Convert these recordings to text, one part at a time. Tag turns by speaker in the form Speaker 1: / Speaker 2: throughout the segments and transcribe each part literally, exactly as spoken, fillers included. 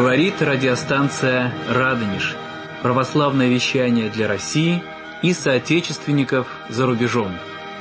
Speaker 1: Говорит радиостанция «Радонеж». Православное вещание для России и соотечественников за рубежом.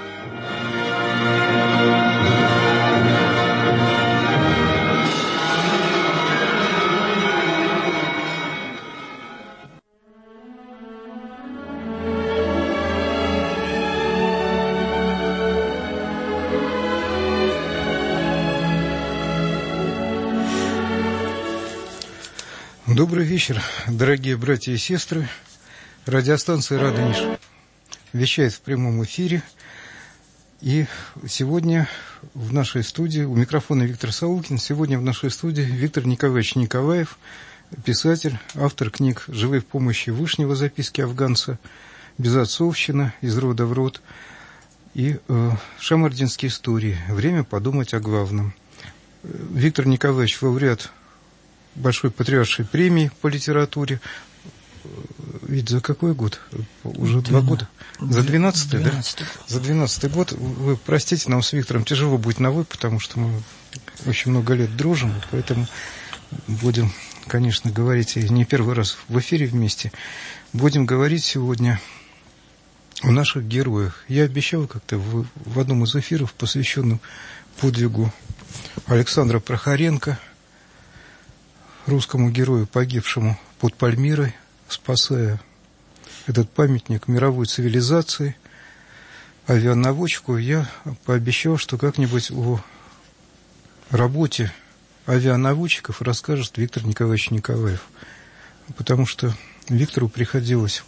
Speaker 2: Добрый вечер, дорогие братья и сестры. Радиостанция «Радонеж» вещает в прямом эфире. И сегодня в нашей студии, у микрофона Виктор Саулкин, сегодня в нашей студии Виктор Николаевич Николаев, писатель, автор книг «Живые в помощи Вышнего. Записки афганца», «Безотцовщина. Из рода в род» и э, «Шамардинские истории. Время подумать о главном». Виктор Николаевич лауреат Большой Патриаршей премии по литературе. Ведь за какой год? Уже два года? За двенадцатый, да? За двенадцатый год. Вы простите, нам с Виктором тяжело будет на «вы», потому что мы очень много лет дружим, поэтому будем, конечно, говорить, и не первый раз в эфире вместе, будем говорить сегодня о наших героях. Я обещал как-то в, в одном из эфиров, посвященном подвигу Александра Прохоренко, русскому герою, погибшему под Пальмирой, спасая этот памятник мировой цивилизации, авианаводчику, я пообещал, что как-нибудь о работе авианаводчиков расскажет Виктор Николаевич Николаев. Потому что Виктору приходилось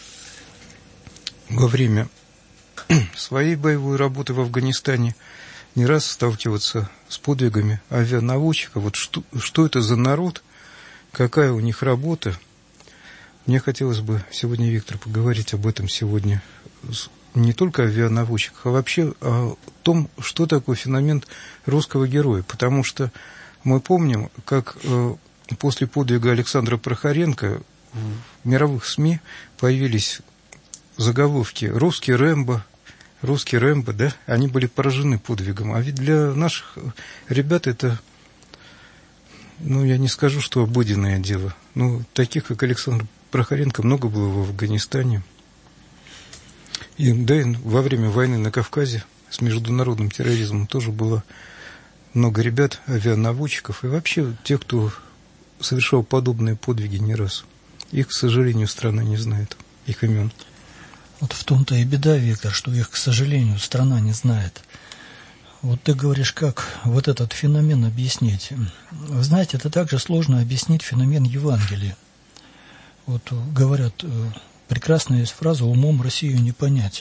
Speaker 2: во время своей боевой работы в Афганистане не раз сталкиваться с подвигами авианаводчиков. Вот что, что это за народ, какая у них работа. Мне хотелось бы сегодня, Виктор, поговорить об этом сегодня. Не только о авианаводчиках, а вообще о том, что такое феномен русского героя. Потому что мы помним, как после подвига Александра Прохоренко в мировых СМИ появились заголовки «Русский Рэмбо», «Русский Рэмбо», да, они были поражены подвигом. А ведь для наших ребят это, ну, я не скажу, что обыденное дело. Ну, таких, как Александр Прохоренко, много было в Афганистане. И, да, и во время войны на Кавказе с международным терроризмом тоже было много ребят, авианаводчиков, и вообще тех, кто совершал подобные подвиги не раз. Их, к сожалению, страна не знает, их имен.
Speaker 3: Вот в том-то и беда, Виктор, что их, к сожалению, страна не знает. Вот ты говоришь, как вот этот феномен объяснить. Вы знаете, это также сложно объяснить феномен Евангелия. Вот говорят, прекрасная есть фраза «умом Россию не понять».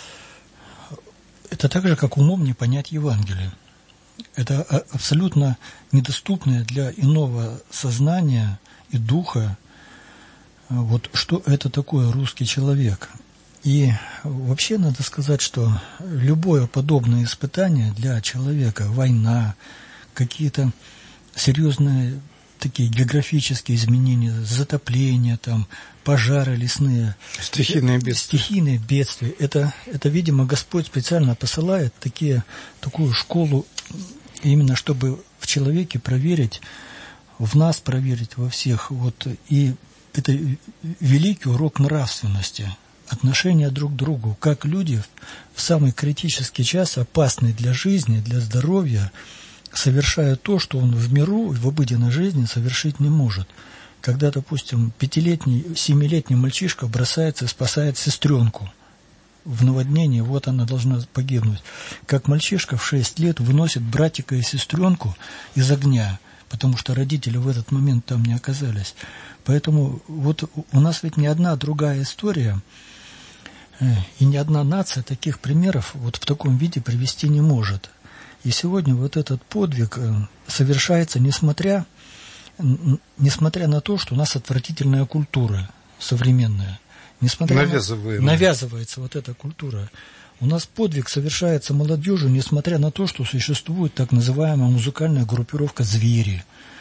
Speaker 3: Это так же, как умом не понять Евангелие. Это абсолютно недоступное для иного сознания и духа, вот что это такое русский человек. И вообще надо сказать, что любое подобное испытание для человека, война, какие-то серьезные такие географические изменения, затопления, там, пожары лесные,
Speaker 2: стихийные бедствия,
Speaker 3: стихийные бедствия это, это, видимо, Господь специально посылает такие, такую школу, именно чтобы в человеке проверить, в нас проверить, во всех. Вот, и это великий урок нравственности. Отношения друг к другу, как люди в самый критический час, опасный для жизни, для здоровья, совершают то, что он в миру, в обыденной жизни совершить не может. Когда, допустим, пятилетний, семилетний мальчишка бросается и спасает сестренку в наводнении, вот она должна погибнуть. Как мальчишка в шесть лет выносит братика и сестренку из огня, потому что родители в этот момент там не оказались. Поэтому вот у нас ведь не одна другая история, и ни одна нация таких примеров вот в таком виде привести не может. И сегодня вот этот подвиг совершается несмотря, несмотря на то, что у нас отвратительная культура современная. Несмотря на, навязывается вот эта культура. У нас подвиг совершается молодежью, несмотря на то, что существует так называемая музыкальная группировка «Звери».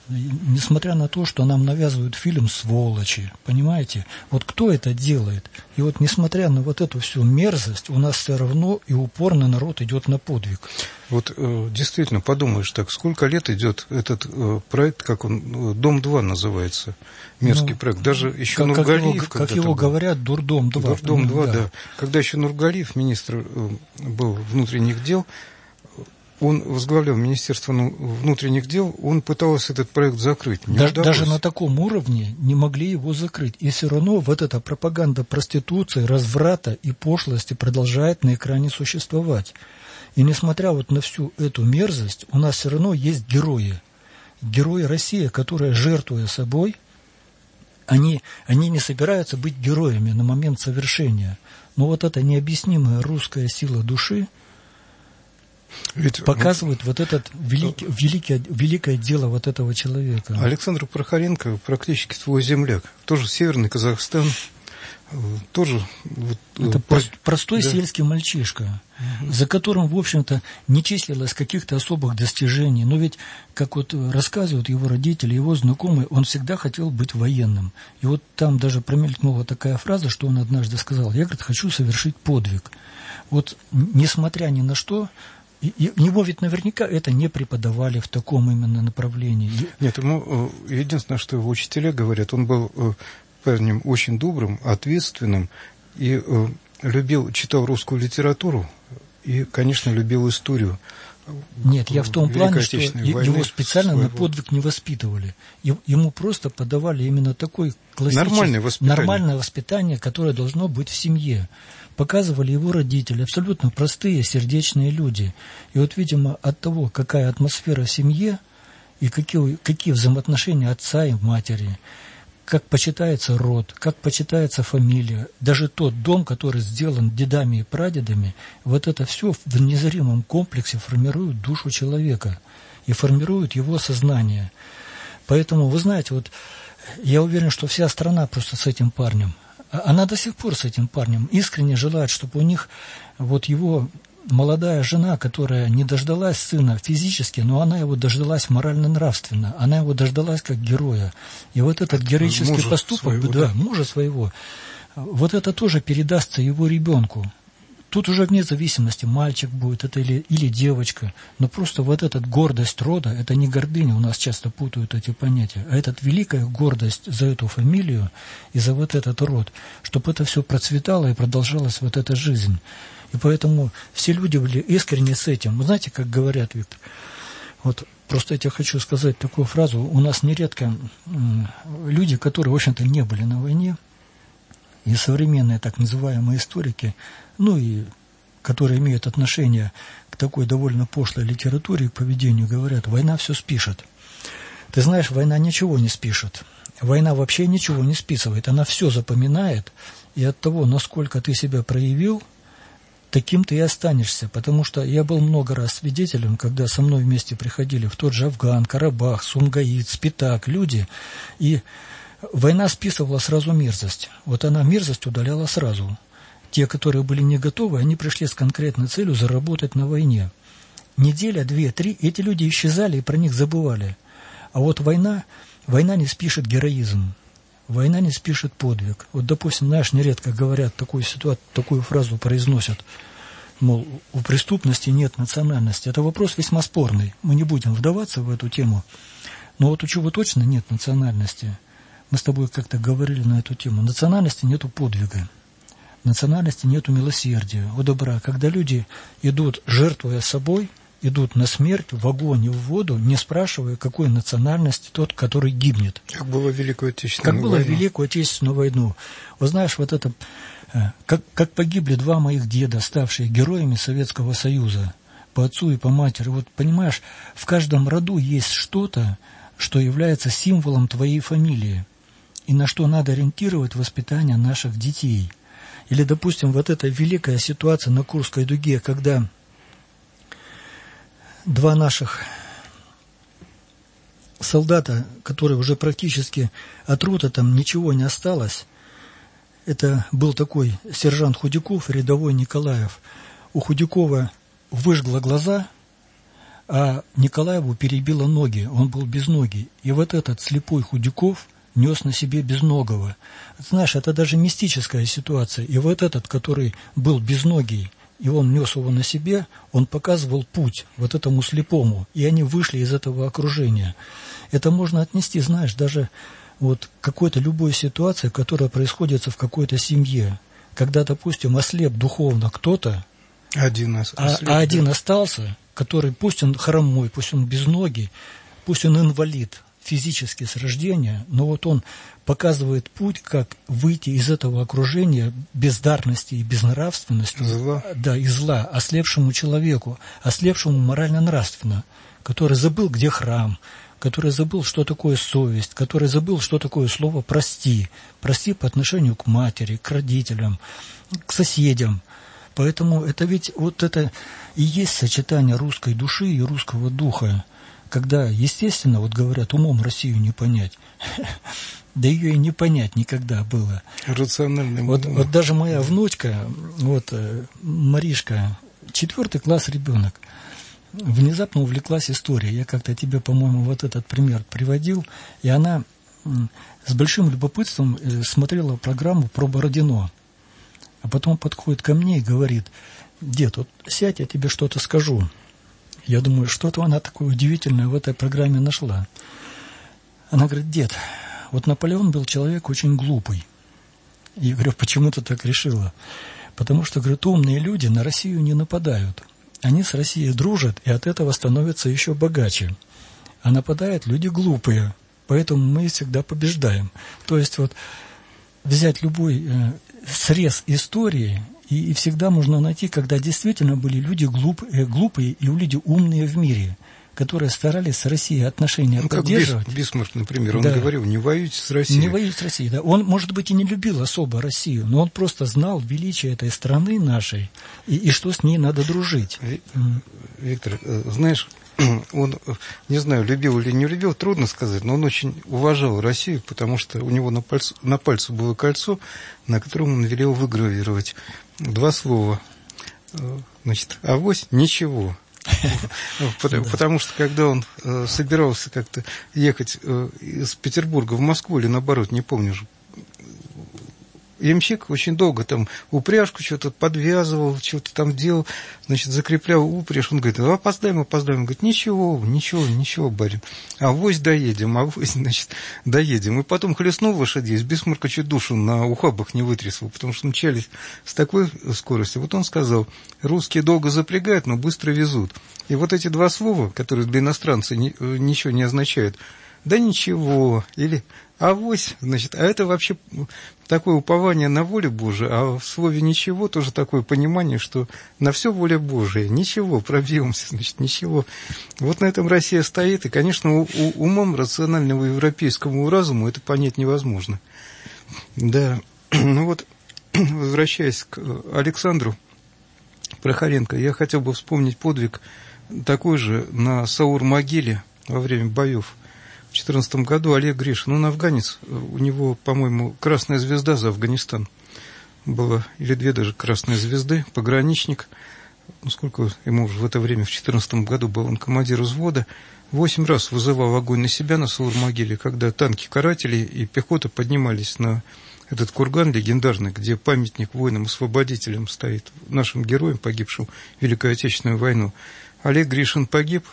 Speaker 3: Несмотря на то, что нам навязывают фильм «Сволочи», понимаете? Вот кто это делает? И вот несмотря на вот эту всю мерзость, у нас все равно и упорно народ идет на подвиг.
Speaker 2: Вот э, действительно, подумаешь так, сколько лет идет этот э, проект, как он, «Дом-два» называется, мерзкий ну, проект. Даже еще
Speaker 3: как,
Speaker 2: Нургалиев...
Speaker 3: Как его, как его говорят, «Дурдом-два».
Speaker 2: «Дурдом-два», да. да. Когда еще Нургалиев, министр э, был внутренних дел, он возглавлял Министерство внутренних дел, он пытался этот проект закрыть. Не
Speaker 3: даже, даже на таком уровне не могли его закрыть. И все равно вот эта пропаганда проституции, разврата и пошлости продолжает на экране существовать. И несмотря вот на всю эту мерзость, у нас все равно есть герои. Герои России, которые, жертвуя собой, они, они не собираются быть героями на момент совершения. Но вот эта необъяснимая русская сила души Ведь, показывает вот, вот это великий, великий, великое дело вот этого человека.
Speaker 2: Александр Прохоренко практически твой земляк. Тоже северный Казахстан. Тоже вот,
Speaker 3: это
Speaker 2: по...
Speaker 3: простой да. сельский мальчишка, угу. за которым, в общем-то, не числилось каких-то особых достижений. Но ведь, как вот рассказывают его родители, его знакомые, он всегда хотел быть военным. И вот там даже промелькнула такая фраза, что он однажды сказал: я, говорит, хочу совершить подвиг. Вот, несмотря ни на что, и, и его ведь наверняка это не преподавали в таком именно направлении.
Speaker 2: Нет, ему единственное, что его учителя говорят, он был парнем очень добрым, ответственным и э, любил, читал русскую литературу и, конечно, любил историю.
Speaker 3: Нет, я в том плане, что его специально своего... на подвиг не воспитывали. Ему просто подавали именно такой классический...
Speaker 2: Нормальное воспитание.
Speaker 3: Нормальное воспитание, которое должно быть в семье. Показывали его родители, абсолютно простые, сердечные люди. И вот, видимо, от того, какая атмосфера в семье и какие, какие взаимоотношения отца и матери, как почитается род, как почитается фамилия, даже тот дом, который сделан дедами и прадедами, вот это все в незримом комплексе формирует душу человека и формирует его сознание. Поэтому, вы знаете, вот я уверен, что вся страна просто с этим парнем, она до сих пор с этим парнем искренне желает, чтобы у них вот его... молодая жена, которая не дождалась сына физически, но она его дождалась морально-нравственно, она его дождалась как героя. И вот этот героический мужа поступок, своего, да, да, мужа своего, вот это тоже передастся его ребенку. Тут уже вне зависимости, мальчик будет это или, или девочка, но просто вот эта гордость рода, это не гордыня, у нас часто путают эти понятия, а это великая гордость за эту фамилию и за вот этот род, чтобы это все процветало и продолжалась вот эта жизнь. И поэтому все люди были искренне с этим. Вы знаете, как говорят, Виктор, вот просто я тебе хочу сказать такую фразу. У нас нередко люди, которые, в общем-то, не были на войне, и современные так называемые историки, ну и которые имеют отношение к такой довольно пошлой литературе и поведению, говорят, война все спишет. Ты знаешь, война ничего не спишет. Война вообще ничего не списывает. Она все запоминает, и от того, насколько ты себя проявил, таким ты и останешься, потому что я был много раз свидетелем, когда со мной вместе приходили в тот же Афган, Карабах, Сумгаит, Спитак, люди, и война списывала сразу мерзость. Вот она мерзость удаляла сразу. Те, которые были не готовы, они пришли с конкретной целью заработать на войне. Неделя, две, три, эти люди исчезали и про них забывали. А вот война, война не спишет героизм. Война не спишет подвиг. Вот, допустим, знаешь, нередко говорят, такую ситуацию, такую фразу произносят, мол, у преступности нет национальности. Это вопрос весьма спорный. Мы не будем вдаваться в эту тему. Но вот у чего точно нет национальности? Мы с тобой как-то говорили на эту тему. Национальности нету подвига. Национальности нету милосердия, у добра. Когда люди идут, жертвуя собой, идут на смерть, в огонь и в воду, не спрашивая, какой национальности тот, который гибнет.
Speaker 2: Как было в Великую Отечественную
Speaker 3: войну. Как было в Великую Отечественную войну. Вы знаешь, вот это, как, как погибли два моих деда, ставшие героями Советского Союза, по отцу и по матери. Вот понимаешь, в каждом роду есть что-то, что является символом твоей фамилии, и на что надо ориентировать воспитание наших детей. Или, допустим, вот эта великая ситуация на Курской дуге, когда два наших солдата, которые уже практически от рота там ничего не осталось, это был такой сержант Худяков и рядовой Николаев. У Худякова выжгло глаза, а Николаеву перебило ноги, он был безногий. И вот этот слепой Худяков нес на себе безногого. Знаешь, это даже мистическая ситуация. И вот этот, который был безногий, и он нес его на себе, он показывал путь вот этому слепому. И они вышли из этого окружения. Это можно отнести, знаешь, даже вот к какой-то любой ситуации, которая происходит в какой-то семье. Когда, допустим, ослеп духовно кто-то,
Speaker 2: один ослеп,
Speaker 3: а, а один
Speaker 2: да.
Speaker 3: остался, который, пусть он хромой, пусть он безногий, пусть он инвалид физически с рождения, но вот он показывает путь, как выйти из этого окружения бездарности и безнравственности,
Speaker 2: зла.
Speaker 3: Да, и зла, ослепшему человеку, ослепшему морально-нравственно, который забыл, где храм, который забыл, что такое совесть, который забыл, что такое слово «прости». Прости по отношению к матери, к родителям, к соседям. Поэтому это ведь вот это и есть сочетание русской души и русского духа, когда, естественно, вот говорят, умом Россию не понять. Да ее и не понять никогда было.
Speaker 2: Рациональным
Speaker 3: вот,
Speaker 2: умом.
Speaker 3: вот даже моя внучка, вот Маришка, четвертый класс ребенок, внезапно увлеклась историей. Я как-то тебе, по-моему, вот этот пример приводил, и она с большим любопытством смотрела программу про Бородино. А потом подходит ко мне и говорит: дед, вот сядь, я тебе что-то скажу. Я думаю, что-то она такое удивительное в этой программе нашла. Она говорит: дед, вот Наполеон был человек очень глупый. И я говорю: почему ты так решила? Потому что, говорит, умные люди на Россию не нападают. Они с Россией дружат и от этого становятся еще богаче. А нападают люди глупые, поэтому мы всегда побеждаем. То есть вот взять любой э, срез истории, и, и всегда можно найти, когда действительно были люди глуп, э, глупые и люди умные в мире, которые старались с Россией отношения
Speaker 2: ну,
Speaker 3: поддерживать.
Speaker 2: Как Бисмарк, например, он
Speaker 3: да.
Speaker 2: говорил: не воюйте с Россией.
Speaker 3: Не воюйте с Россией, да. Он, может быть, и не любил особо Россию, но он просто знал величие этой страны нашей и, и что с ней надо дружить.
Speaker 2: Виктор, знаешь, он, не знаю, любил или не любил, трудно сказать, но он очень уважал Россию, потому что у него на пальце, на пальце было кольцо, на котором он велел выгравировать два слова. Значит, авось ничего. Потому, потому что когда он э, собирался как-то ехать э, из Петербурга в Москву или наоборот, не помню уже, ямщик очень долго там упряжку что-то подвязывал, что-то там делал, значит, закреплял упряжь. Он говорит: опоздаем, опоздаем. Он говорит: ничего, ничего, ничего, барин. Авось доедем, авось, значит, доедем. И потом хлестнул лошадей, с Бисмарка чуть душу на ухабах не вытрясал, потому что мчались с такой скоростью. Вот он сказал: русские долго запрягают, но быстро везут. И вот эти два слова, которые для иностранца ни, ничего не означают: да ничего, или авось, значит, а это вообще такое упование на волю Божию, а в слове ничего тоже такое понимание, что на все воля Божия, ничего, пробьемся, значит, ничего. Вот на этом Россия стоит, и, конечно, у, у, умом рационального европейскому разуму это понять невозможно. Да, ну вот, возвращаясь к Александру Прохоренко, я хотел бы вспомнить подвиг такой же на Саур-могиле во время боев. В две тысячи четырнадцатом году Олег Гришин, он афганец, у него, по-моему, красная звезда за Афганистан была, или две даже красные звезды, пограничник, ну сколько ему уже в это время, в две тысячи четырнадцатом году был он командир взвода, восемь раз вызывал огонь на себя на Саур-могиле, когда танки карателей и пехота поднимались на этот курган легендарный, где памятник воинам-освободителям стоит, нашим героям, погибшим в Великую Отечественную войну. Олег Гришин погиб,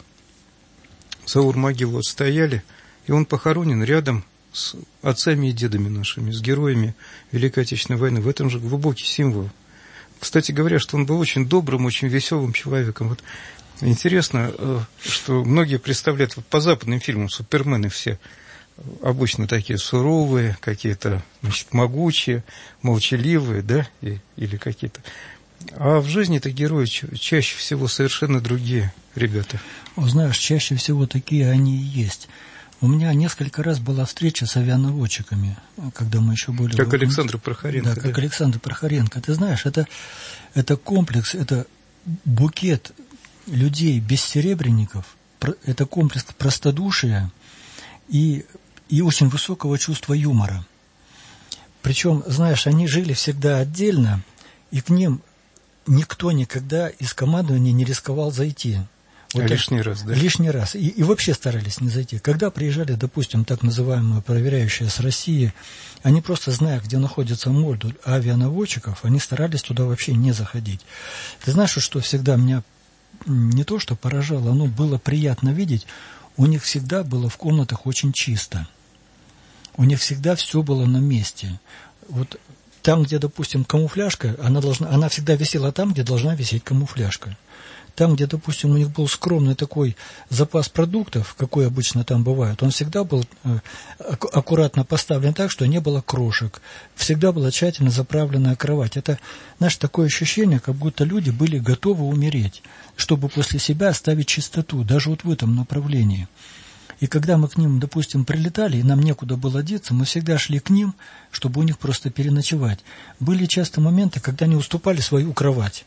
Speaker 2: Саур-могилу отстояли, и он похоронен рядом с отцами и дедами нашими, с героями Великой Отечественной войны. В этом же глубокий символ. Кстати говоря, что он был очень добрым, очень веселым человеком. Вот интересно, что многие представляют вот по западным фильмам супермены все обычно такие суровые, какие-то, значит, могучие, молчаливые, да, и, или какие-то. А в жизни-то герои чаще всего совершенно другие ребята.
Speaker 3: Знаешь, чаще всего такие они и есть. У меня несколько раз была встреча с авианаводчиками, когда мы еще были...
Speaker 2: Как
Speaker 3: в...
Speaker 2: Александр Прохоренко.
Speaker 3: Да, как
Speaker 2: да?
Speaker 3: Александр Прохоренко. Ты знаешь, это, это комплекс, это букет людей бессеребренников, это комплекс простодушия и, и очень высокого чувства юмора. Причем, знаешь, они жили всегда отдельно, и к ним никто никогда из командования не рисковал зайти.
Speaker 2: Вот а лишний раз, да?
Speaker 3: Лишний раз. И, и вообще старались не зайти. Когда приезжали, допустим, так называемые проверяющие с России, они просто, зная, где находится модуль авианаводчиков, они старались туда вообще не заходить. Ты знаешь, что всегда меня не то что поражало, но было приятно видеть, у них всегда было в комнатах очень чисто. У них всегда все было на месте. Вот там, где, допустим, камуфляжка, она, должна, она всегда висела там, где должна висеть камуфляжка. Там, где, допустим, у них был скромный такой запас продуктов, какой обычно там бывает, он всегда был аккуратно поставлен так, что не было крошек. Всегда была тщательно заправленная кровать. Это, знаешь, такое ощущение, как будто люди были готовы умереть, чтобы после себя оставить чистоту, даже вот в этом направлении. И когда мы к ним, допустим, прилетали, и нам некуда было деться, мы всегда шли к ним, чтобы у них просто переночевать. Были часто моменты, когда они уступали свою кровать.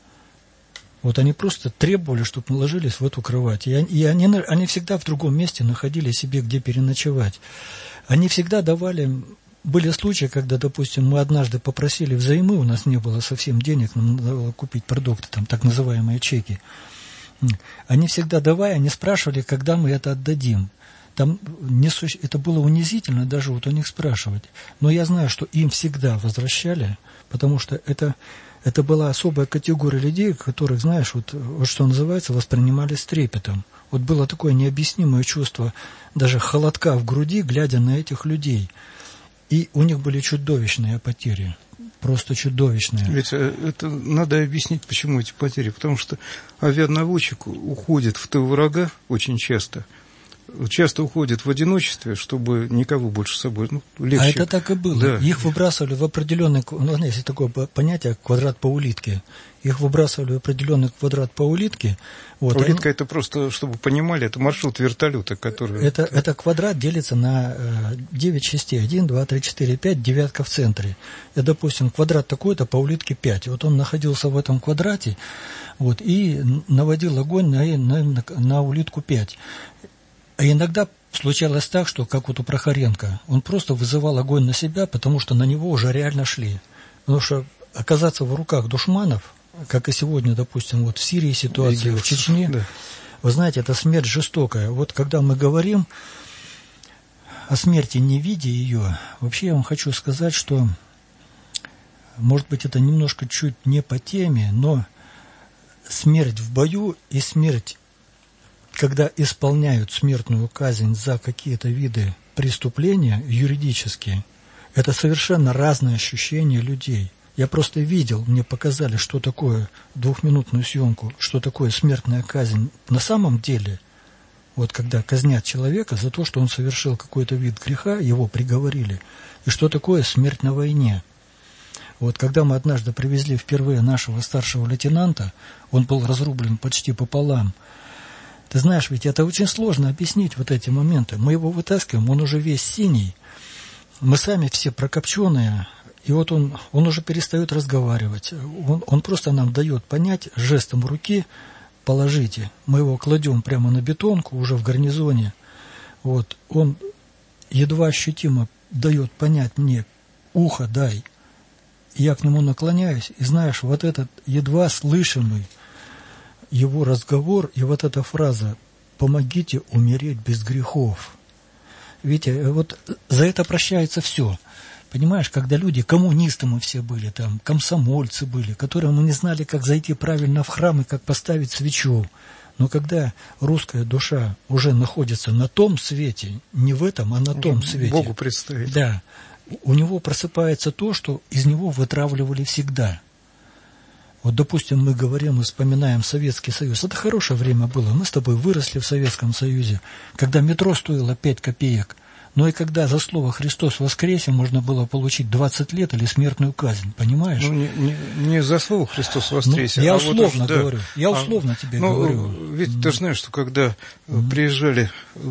Speaker 3: Вот они просто требовали, чтобы мы ложились в эту кровать. И они, и они, они всегда в другом месте находили себе, где переночевать. Они всегда давали... Были случаи, когда, допустим, мы однажды попросили взаймы, у нас не было совсем денег, нам надо было купить продукты, там так называемые чеки. Они всегда давая, они спрашивали, когда мы это отдадим. Там не су... Это было унизительно даже вот у них спрашивать. Но я знаю, что им всегда возвращали, потому что это... Это была особая категория людей, которых, знаешь, вот, вот что называется, воспринимали с трепетом. Вот было такое необъяснимое чувство даже холодка в груди, глядя на этих людей. И у них были чудовищные потери. Просто чудовищные.
Speaker 2: Ведь это надо объяснить, почему эти потери. Потому что авианаводчик уходит в тыл врага очень часто. Часто уходят в одиночестве, чтобы никого больше с собой, ну, легче.
Speaker 3: А это так и было. Да. Их выбрасывали в определенный, ну, есть такое понятие квадрат по улитке. Их выбрасывали в определенный квадрат по улитке. Вот,
Speaker 2: улитка
Speaker 3: они...
Speaker 2: это просто, чтобы понимали, это маршрут вертолета, который...
Speaker 3: Это, это квадрат делится на девять частей. один, два, три, четыре, пять, девятка в центре. И, допустим, квадрат такой-то по улитке пять. Вот он находился в этом квадрате вот, и наводил огонь на, на, на, на улитку пять. А иногда случалось так, что, как вот у Прохоренко, он просто вызывал огонь на себя, потому что на него уже реально шли. Потому что оказаться в руках душманов, как и сегодня, допустим, вот в Сирии ситуация, в Чечне, да. Вы знаете, это смерть жестокая. Вот когда мы говорим о смерти, не видя ее, вообще я вам хочу сказать, что, может быть, это немножко чуть не по теме, но смерть в бою и смерть, когда исполняют смертную казнь за какие-то виды преступления юридические, это совершенно разные ощущения людей. Я просто видел, мне показали, что такое двухминутную съемку, что такое смертная казнь на самом деле. Вот когда казнят человека за то, что он совершил какой-то вид греха, его приговорили. И что такое смерть на войне. Вот когда мы однажды привезли впервые нашего старшего лейтенанта, он был разрублен почти пополам. Ты знаешь, ведь это очень сложно объяснить, вот эти моменты. Мы его вытаскиваем, он уже весь синий, мы сами все прокопченные, и вот он, он уже перестает разговаривать. Он, он просто нам дает понять жестом руки: положите. Мы его кладем прямо на бетонку, уже в гарнизоне. Вот, он едва ощутимо дает понять мне: ухо дай. Я к нему наклоняюсь, и знаешь, вот этот едва слышимый его разговор и вот эта фраза «помогите умереть без грехов». Видите, вот за это прощается все. Понимаешь, когда люди, коммунисты мы все были, там, комсомольцы были, которые мы не знали, как зайти правильно в храм и как поставить свечу. Но когда русская душа уже находится на том свете, не в этом, а на том свете.
Speaker 2: Богу представить.
Speaker 3: Да. У него просыпается то, что из него вытравливали всегда. Вот, допустим, мы говорим и вспоминаем Советский Союз. Это хорошее время было. Мы с тобой выросли в Советском Союзе, когда метро стоило пять копеек. Но и когда за слово «Христос воскресе» можно было получить двадцать лет или смертную казнь, понимаешь?
Speaker 2: Ну, не, не, не за слово «Христос воскресе».
Speaker 3: Ну, я
Speaker 2: а
Speaker 3: условно
Speaker 2: вот,
Speaker 3: говорю.
Speaker 2: Да,
Speaker 3: я условно а, тебе
Speaker 2: ну,
Speaker 3: говорю.
Speaker 2: Ведь mm. ты же знаешь, что когда mm. приезжали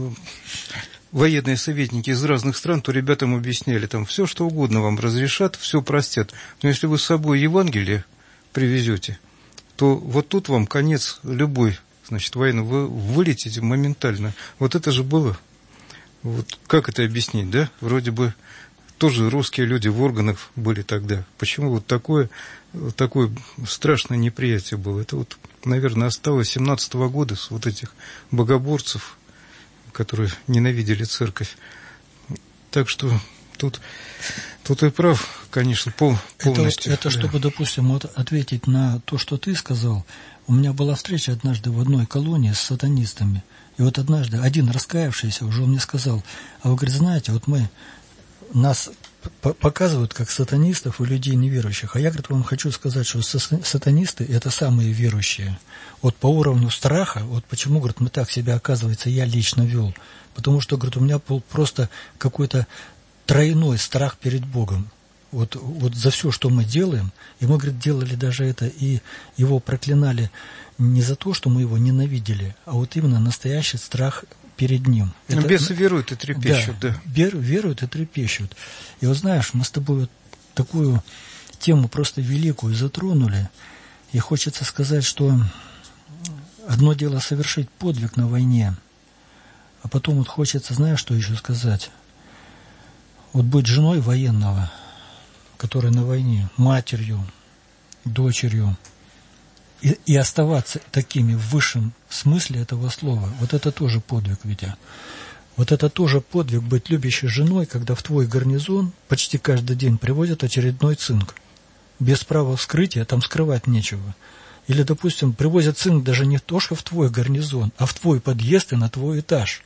Speaker 2: военные советники из разных стран, то ребятам объясняли, там все, что угодно вам разрешат, все простят. Но если вы с собой Евангелие привезете, то вот тут вам конец любой, значит, войны. Вы вылетите моментально. Вот это же было. Вот как это объяснить, да? Вроде бы тоже русские люди в органах были тогда. Почему вот такое, такое страшное неприятие было? Это вот, наверное, осталось семнадцатого года с вот этих богоборцев, которые ненавидели церковь. Так что тут, тут и прав, конечно, пол, полностью.
Speaker 3: Это, вот, это да. Чтобы, допустим, вот ответить на то, что ты сказал. У меня была встреча однажды в одной колонии с сатанистами. И вот однажды один раскаявшийся уже мне сказал: а вы, говорит, знаете, вот мы, нас показывают как сатанистов и людей неверующих. А я, говорит, вам хочу сказать, что сатанисты – это самые верующие. Вот по уровню страха, вот почему, говорит, мы так себя, оказывается, я лично вел. Потому что, говорит, у меня был просто какой-то тройной страх перед Богом. Вот, вот за все, что мы делаем, и мы, говорит, делали даже это, и его проклинали не за то, что мы его ненавидели, а вот именно настоящий страх перед ним.
Speaker 2: Но это, бесы веруют и трепещут, да.
Speaker 3: да. Веруют и трепещут. И вот знаешь, мы с тобой вот такую тему просто великую затронули, и хочется сказать, что одно дело совершить подвиг на войне, а потом вот хочется, знаешь, что еще сказать? Вот быть женой военного, который на войне, матерью, дочерью, и, и оставаться такими в высшем смысле этого слова. Вот это тоже подвиг, Витя. Вот это тоже подвиг быть любящей женой, когда в твой гарнизон почти каждый день привозят очередной цинк. Без права вскрытия, там скрывать нечего. Или, допустим, привозят цинк даже не то, что в твой гарнизон, а в твой подъезд и на твой этаж.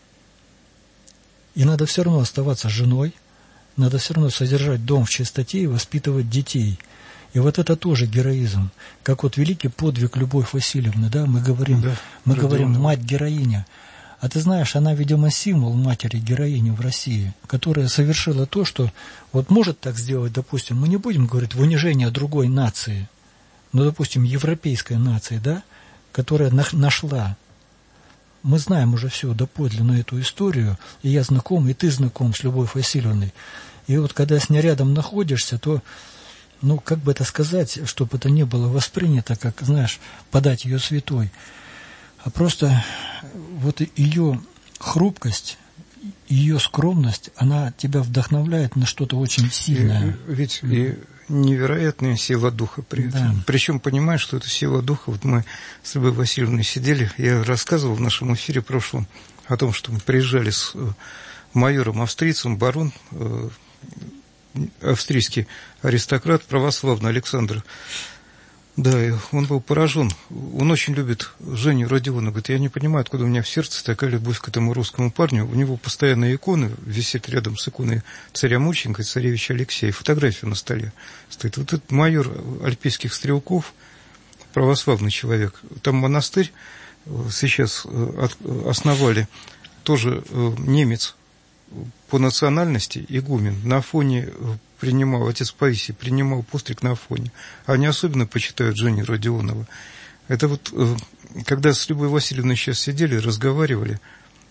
Speaker 3: И надо все равно оставаться женой, надо все равно содержать дом в чистоте и воспитывать детей. И вот это тоже героизм. Как вот великий подвиг Любовь Васильевны, да, мы говорим, да, мы да, говорим, да, мать-героиня. А ты знаешь, она, видимо, символ матери-героини в России, которая совершила то, что вот может так сделать, допустим, мы не будем говорить в унижение другой нации, но, допустим, европейской нации, да, которая нашла. Мы знаем уже все доподлинно эту историю, и я знаком, и ты знаком с Любовью Васильевной. И вот когда с ней рядом находишься, то, ну, как бы это сказать, чтобы это не было воспринято, как, знаешь, подать ее святой, а просто вот ее хрупкость, ее скромность, она тебя вдохновляет на что-то очень сильное.
Speaker 2: И, ведь и невероятная сила духа при этом. Да. Причем понимаешь, что это сила духа. Вот мы с Любовью Васильевной сидели, я рассказывал в нашем эфире прошлом о том, что мы приезжали с майором австрийцем, барон, австрийский аристократ, православный Александр. Да, и он был поражен. Он очень любит Женю Родионову. Говорит, я не понимаю, откуда у меня в сердце такая любовь к этому русскому парню. У него постоянно иконы, висит рядом с иконой царя-мученика и царевича Алексея. Фотография на столе стоит. Вот этот майор альпийских стрелков, православный человек. Там монастырь сейчас основали, тоже немец по национальности, игумен, на Афоне принимал, отец Паисий принимал постриг на Афоне. Они особенно почитают Женю Родионова. Это вот, когда с Любовью Васильевной сейчас сидели, разговаривали,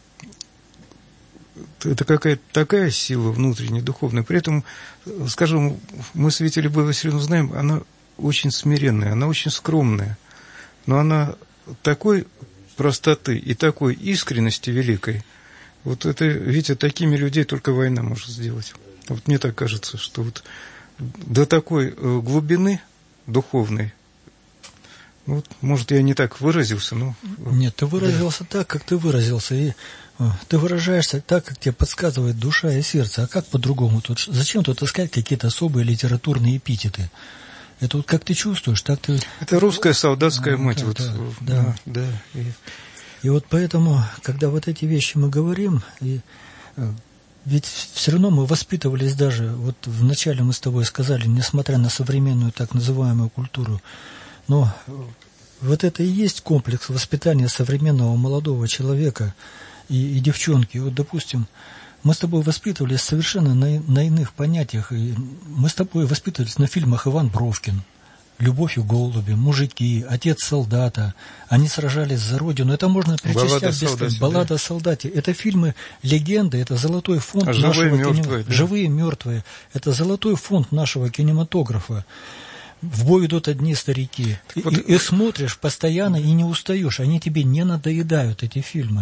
Speaker 2: это какая-то такая сила внутренняя, духовная. При этом, скажем, мы с Витей Любовью Васильевну знаем, она очень смиренная, она очень скромная, но она такой простоты и такой искренности великой. Вот это, Витя, такими людей только война может сделать. Вот мне так кажется, что вот до такой глубины духовной, вот, может, я не так выразился, но...
Speaker 3: Нет, ты выразился да. так, как ты выразился, и ты выражаешься так, как тебе подсказывает душа и сердце. А как по-другому? Тут, зачем тут искать какие-то особые литературные эпитеты? Это вот как ты чувствуешь, так ты...
Speaker 2: Это русская солдатская а, мать.
Speaker 3: Да,
Speaker 2: вот,
Speaker 3: да,
Speaker 2: да, да. И...
Speaker 3: и вот поэтому, когда вот эти вещи мы говорим... и ведь все равно мы воспитывались даже, вот вначале мы с тобой сказали, несмотря на современную так называемую культуру, но вот это и есть комплекс воспитания современного молодого человека и, и девчонки. Вот, допустим, мы с тобой воспитывались совершенно на, на иных понятиях. И мы с тобой воспитывались на фильмах «Иван Бровкин», «Любовь и голуби», «Мужики», «Отец солдата». Они сражались за родину. Это можно перечислять без конца. «Баллада о солдате». Это фильмы легенды, это золотой фонд
Speaker 2: а
Speaker 3: нашего
Speaker 2: живые, мертвые,
Speaker 3: кинематографа.
Speaker 2: Да.
Speaker 3: Живые, мертвые. Это золотой фонд нашего кинематографа. В бой идут одни старики. И, вот... и, и смотришь постоянно и не устаешь. Они тебе не надоедают, эти фильмы.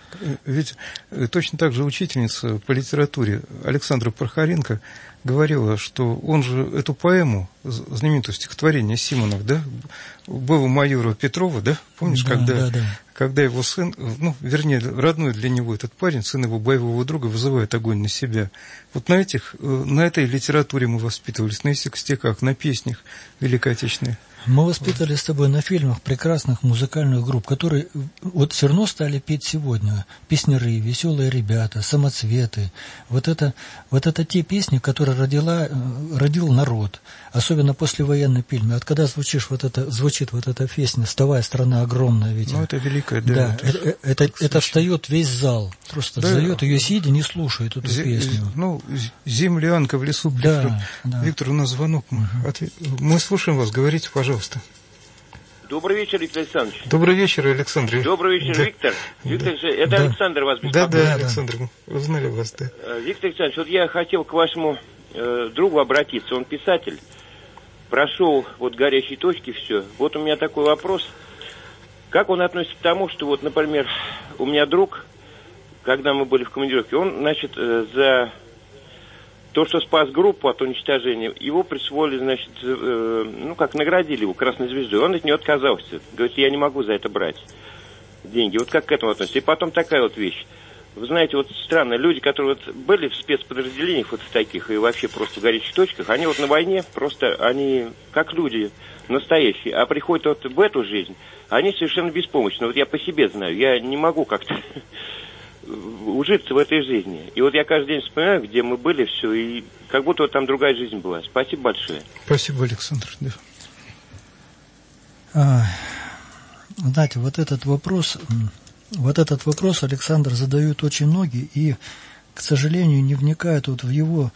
Speaker 2: Ведь точно так же учительница по литературе Александра Прохоренко говорила, что он же эту поэму, знаменитое стихотворение Симонов, да, было майора Петрова, да, помнишь, да, когда, да, да. когда его сын, ну, вернее, родной для него этот парень, сын его боевого друга, вызывает огонь на себя. Вот на этих, на этой литературе мы воспитывались, на этих стихах, на песнях Великой Отечественной.
Speaker 3: Мы воспитывались с тобой на фильмах прекрасных музыкальных групп, которые вот все равно стали петь сегодня. Песняры, веселые ребята, самоцветы. Вот это, вот это те песни, которые родила, родил народ. Особенно послевоенный фильм. Вот когда звучишь вот это, звучит вот эта песня «Вставай, страна огромная». Ведь,
Speaker 2: ну, это великая, да.
Speaker 3: Да, это, это, это, это встает весь зал. Просто да, встает, ее сидя, не слушает эту
Speaker 2: зе,
Speaker 3: песню.
Speaker 2: Ну, землянка в лесу.
Speaker 3: Да, да.
Speaker 2: Виктор, у нас звонок. Угу. Мы слушаем вас, говорите, пожалуйста.
Speaker 4: Добрый вечер, Виктор Александрович.
Speaker 2: Добрый вечер, Александр.
Speaker 4: Добрый вечер, да. Виктор. Виктор, да. Это да. Александр вас беспокоит.
Speaker 2: Да, да, Александр, мы узнали вас, да.
Speaker 4: Виктор Александрович, вот я хотел к вашему э, другу обратиться. Он писатель, прошел вот горячие точки, все. Вот у меня такой вопрос. Как он относится к тому, что вот, например, у меня друг, когда мы были в командировке, он, значит, э, за... то, что спас группу от уничтожения, его присвоили, значит, э, ну, как наградили его Красной Звездой. Он от нее отказался. Говорит, я не могу за это брать деньги. Вот как к этому относится? И потом такая вот вещь. Вы знаете, вот странно, люди, которые вот были в спецподразделениях вот в таких и вообще просто в горячих точках, они вот на войне просто, они как люди настоящие, а приходят вот в эту жизнь, они совершенно беспомощны. Вот я по себе знаю, я не могу как-то... ужиться в этой жизни. И вот я каждый день вспоминаю, где мы были, все, и как будто вот там другая жизнь была. Спасибо большое.
Speaker 2: Спасибо, Александр. Да.
Speaker 3: А, знаете, вот этот вопрос, вот этот вопрос Александр задают очень многие, и, к сожалению, не вникают вот в его,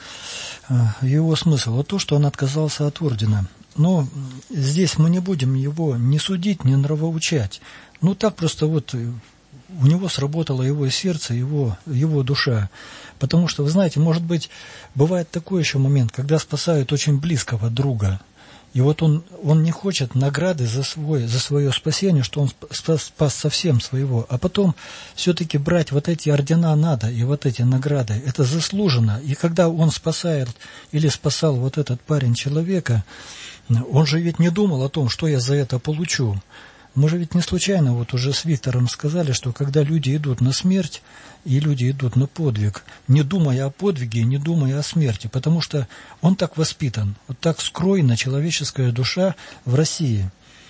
Speaker 3: в его смысл. Вот то, что он отказался от ордена. Но здесь мы не будем его ни судить, ни нравоучать. Ну, так просто вот... у него сработало его сердце, его, его душа. Потому что, вы знаете, может быть, бывает такой еще момент, когда спасают очень близкого друга. И вот он, он не хочет награды за, свой, за свое спасение, что он спас, спас совсем своего. А потом все-таки брать вот эти ордена надо, и вот эти награды. Это заслуженно. И когда он спасает или спасал вот этот парень человека, он же ведь не думал о том, что я за это получу. Мы же ведь не случайно вот уже с Виктором сказали, что когда люди идут на смерть, и люди идут на подвиг, не думая о подвиге, не думая о смерти, потому что он так воспитан, вот так скроена человеческая душа в России.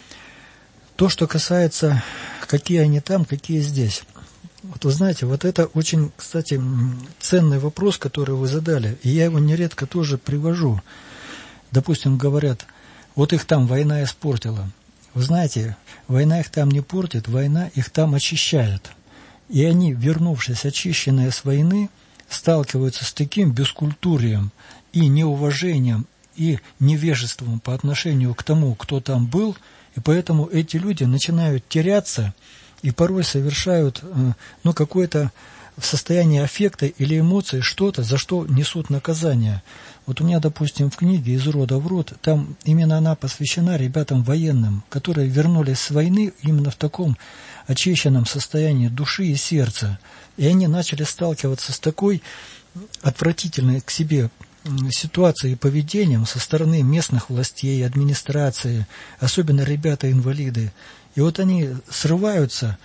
Speaker 3: То, что касается, какие они там, какие здесь. Вот вы знаете, вот это очень, кстати, ценный вопрос, который вы задали, и я его нередко тоже привожу. Допустим, говорят, вот их там война испортила. Вы знаете, война их там не портит, война их там очищает. И они, вернувшись очищенные с войны, сталкиваются с таким бескультурием и неуважением, и невежеством по отношению к тому, кто там был, и поэтому эти люди начинают теряться и порой совершают ну, какое-то в состоянии аффекта или эмоций что-то, за что несут наказание. Вот у меня, допустим, в книге «Из рода в род», там именно она посвящена ребятам военным, которые вернулись с войны именно в таком очищенном состоянии души и сердца. И они начали сталкиваться с такой отвратительной к себе ситуацией и поведением со стороны местных властей, администрации, особенно ребята-инвалиды. И вот они срываются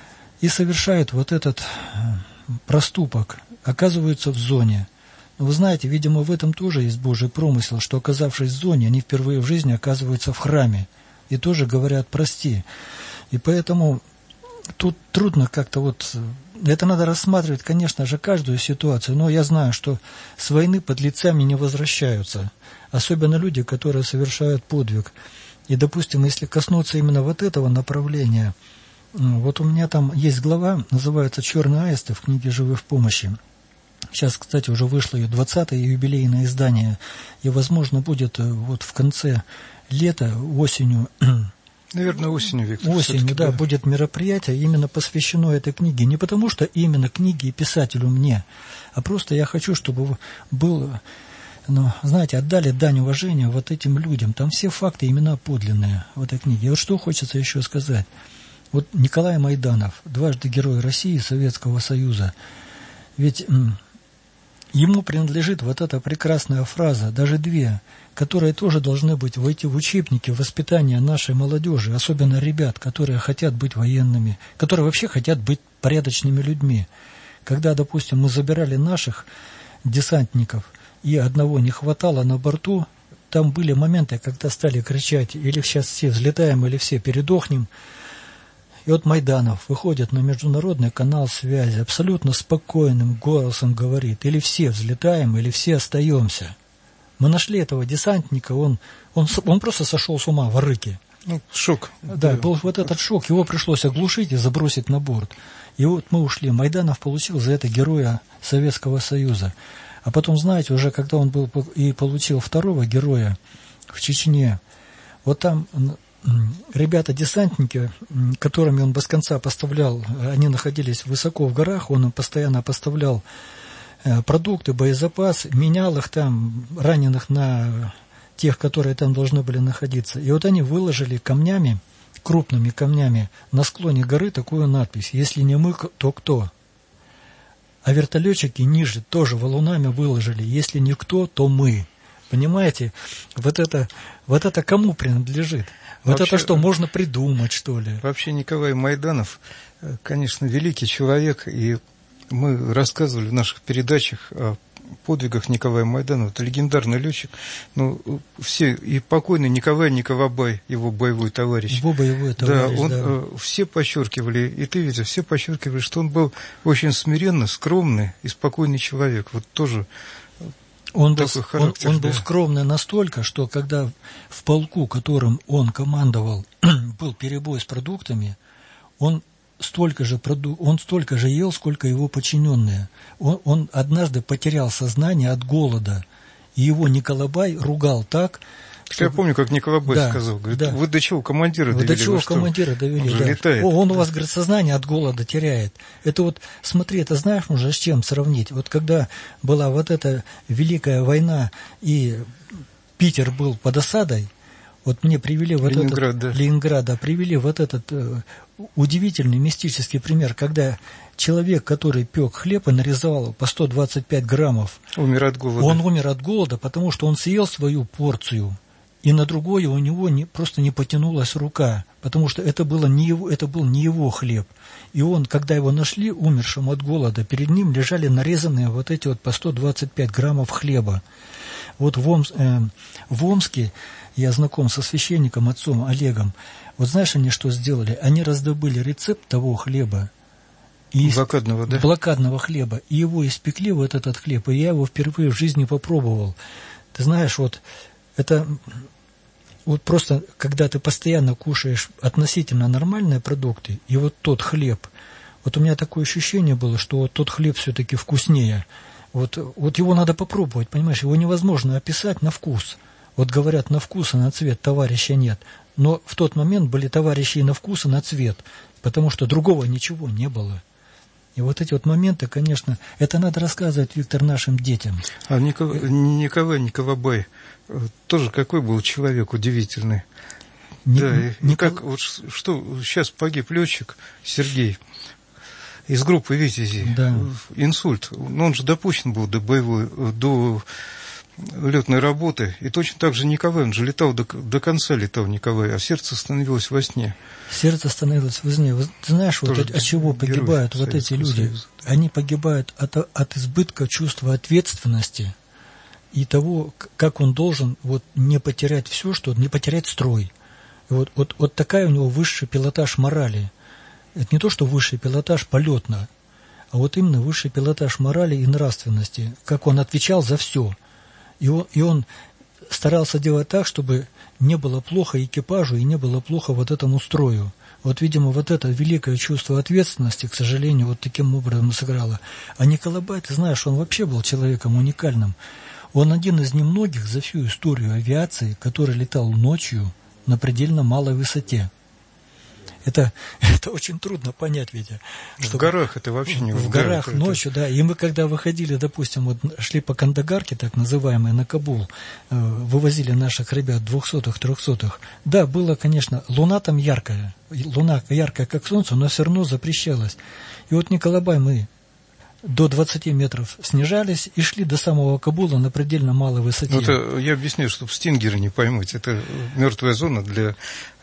Speaker 3: и совершают вот этот проступок, оказываются в зоне. Но вы знаете, видимо, в этом тоже есть Божий промысел, что, оказавшись в зоне, они впервые в жизни оказываются в храме и тоже говорят «прости». И поэтому тут трудно как-то вот... Это надо рассматривать, конечно же, каждую ситуацию, но я знаю, что с войны подлецами не возвращаются, особенно люди, которые совершают подвиг. И, допустим, если коснуться именно вот этого направления, вот у меня там есть глава, называется «Черные аисты» в книге «Живы в помощи». Сейчас, кстати, уже вышло ее двадцатое юбилейное издание, и, возможно, будет вот в конце лета, осенью...
Speaker 2: Наверное, осенью, Виктор.
Speaker 3: Осенью, да, да, будет мероприятие, именно посвящено этой книге. Не потому, что именно книге и писателю мне, а просто я хочу, чтобы был, ну, знаете, отдали дань уважения вот этим людям. Там все факты, имена подлинные в этой книге. И вот что хочется еще сказать. Вот Николай Майданов, дважды Герой России, Советского Союза, ведь м, ему принадлежит вот эта прекрасная фраза, даже две, которые тоже должны быть войти в учебники воспитания нашей молодежи, особенно ребят, которые хотят быть военными, которые вообще хотят быть порядочными людьми. Когда, допустим, мы забирали наших десантников, и одного не хватало на борту, там были моменты, когда стали кричать, или сейчас все взлетаем, или все передохнем. И вот Майданов выходит на международный канал связи, абсолютно спокойным голосом говорит, или все взлетаем, или все остаемся. Мы нашли этого десантника, он, он, он просто сошел с ума в Арыке.
Speaker 2: Ну, шок.
Speaker 3: Да,
Speaker 2: да,
Speaker 3: был вот этот шок, его пришлось оглушить и забросить на борт. И вот мы ушли, Майданов получил за это Героя Советского Союза. А потом, знаете, уже когда он был и получил второго героя в Чечне, вот там ребята-десантники, которыми он без конца поставлял, они находились высоко в горах, он им постоянно поставлял продукты, боезапас, менял их там, раненых на тех, которые там должны были находиться. И вот они выложили камнями, крупными камнями, на склоне горы такую надпись: «Если не мы, то кто?». А вертолетчики ниже тоже валунами выложили: «Если никто, то мы». Понимаете, вот это, вот это кому принадлежит? Вот вообще, это что, можно придумать, что ли?
Speaker 2: Вообще Николай Майданов, конечно, великий человек, и мы рассказывали в наших передачах о подвигах Николая Майданова. Это легендарный летчик. Ну, все, и покойный Николай Николабай, его боевой товарищ.
Speaker 3: Его боевой товарищ,
Speaker 2: да. Он,
Speaker 3: да.
Speaker 2: э, все подчеркивали, и ты, Витя, все подчеркивали, что он был очень смиренный, скромный и спокойный человек. Вот тоже
Speaker 3: он был,
Speaker 2: такой характер.
Speaker 3: Он, он
Speaker 2: да.
Speaker 3: был скромный настолько, что когда в полку, которым он командовал, был перебой с продуктами, он столько же проду... он столько же ел, сколько его подчиненные. Он, он однажды потерял сознание от голода, и его Николабай ругал так, что...
Speaker 2: Я помню, как Николабай да, сказал, говорит, да. вы до чего командира довели?
Speaker 3: Вы до чего командира довели,
Speaker 2: он
Speaker 3: да.
Speaker 2: летает.
Speaker 3: О, он у вас, говорит, сознание от голода теряет. Это вот, смотри, это знаешь, можно с чем сравнить? Вот когда была вот эта Великая война, и Питер был под осадой, вот мне привели вот
Speaker 2: Ленинград,
Speaker 3: этот...
Speaker 2: Да.
Speaker 3: Ленинград, да, привели вот этот э, удивительный мистический пример, когда человек, который пек хлеб и нарезал по сто двадцать пять граммов,
Speaker 2: умер от голода.
Speaker 3: Он умер от голода, потому что он съел свою порцию, и на другое у него не, просто не потянулась рука, потому что это, было не его, это был не его хлеб. И он, когда его нашли умершим от голода, перед ним лежали нарезанные вот эти вот по сто двадцать пять граммов хлеба. Вот в, Омс, э, в Омске я знаком со священником, отцом Олегом. Вот знаешь, они что сделали? Они раздобыли рецепт того хлеба. И
Speaker 2: блокадного, да?
Speaker 3: Блокадного хлеба. И его испекли, вот этот хлеб, и я его впервые в жизни попробовал. Ты знаешь, вот это... Вот просто, когда ты постоянно кушаешь относительно нормальные продукты, и вот тот хлеб, вот у меня такое ощущение было, что вот тот хлеб все-таки вкуснее. Вот, вот его надо попробовать, понимаешь, его невозможно описать на вкус. Вот говорят, на вкус и на цвет товарища нет. Но в тот момент были товарищи и на вкус, и на цвет, потому что другого ничего не было. И вот эти вот моменты, конечно, это надо рассказывать, Виктор, нашим детям.
Speaker 2: А Николай, Николай Николабай тоже какой был человек удивительный. Ник... Да, и Никол... как, вот что, сейчас погиб летчик Сергей из группы «Витязи». Да. Инсульт. Но он же допущен был до боевой, до летной работы. И точно так же Николай, он же летал, до, до конца летал Николай, а сердце становилось во сне.
Speaker 3: Сердце становилось во сне. Ты знаешь, вот от, от чего погибают вот эти люди? Союза. Они погибают от, от избытка чувства ответственности и того, как он должен вот не потерять все, что не потерять строй. И вот, вот, вот такая у него высший пилотаж морали. Это не то, что высший пилотаж полетно, а вот именно высший пилотаж морали и нравственности, как он отвечал за все. И он, и он старался делать так, чтобы не было плохо экипажу и не было плохо вот этому строю. Вот, видимо, вот это великое чувство ответственности, к сожалению, вот таким образом сыграло. А Николабай, ты знаешь, он вообще был человеком уникальным. Он один из немногих за всю историю авиации, который летал ночью на предельно малой высоте. Это, это очень трудно понять, Витя.
Speaker 2: В горах это вообще не
Speaker 3: в, в горах. горах ночью, это... да. И мы когда выходили, допустим, вот шли по Кандагарке, так называемой, на Кабул, э, вывозили наших ребят двухсотых, трехсотых. Да, было, конечно, луна там яркая, луна яркая, как солнце, но все равно запрещалась. И вот Николабай мы до двадцати метров снижались и шли до самого Кабула на предельно малой высоте.
Speaker 2: Ну, это, я объясняю, чтобы стингеры не поймать. Это мертвая зона для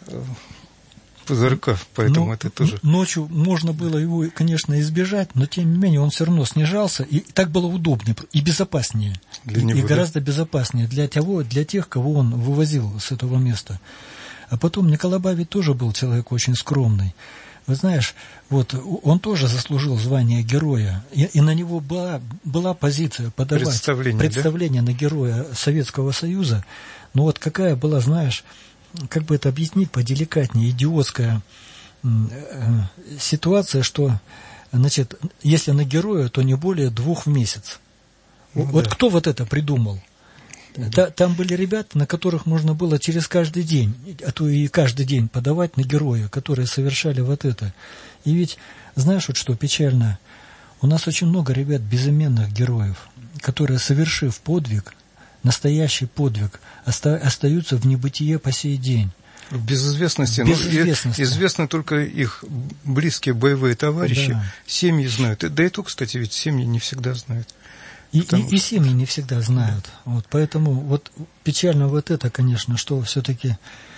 Speaker 2: ПЗРК, поэтому ну, это тоже...
Speaker 3: Ночью можно было его, конечно, избежать, но тем не менее он все равно снижался, и так было удобнее и безопаснее. Для него, и гораздо да? безопаснее для того, для тех, кого он вывозил с этого места. А потом Николабай ведь тоже был человек очень скромный. Вы знаешь, вот он тоже заслужил звание героя, и, и на него была, была позиция подавать представление, представление да? на героя Советского Союза. Но вот какая была, знаешь, как бы это объяснить поделикатнее, идиотская э, ситуация, что, значит, если на героя, то не более двух в месяц. Ну, вот да. кто вот это придумал? Да, там были ребята, на которых можно было через каждый день, а то и каждый день подавать на героя, которые совершали вот это. И ведь, знаешь, вот что печально, у нас очень много ребят безыменных героев, которые, совершив подвиг, настоящий подвиг, оста- остаются в небытие по сей день.
Speaker 2: В безызвестности.
Speaker 3: Безызвестности.
Speaker 2: Ну, известны только их близкие боевые товарищи, да. Семьи знают. Да и то, кстати, ведь семьи не всегда знают.
Speaker 3: И, и, и семьи не всегда знают. Да. Вот, поэтому вот печально вот это, конечно, что все-таки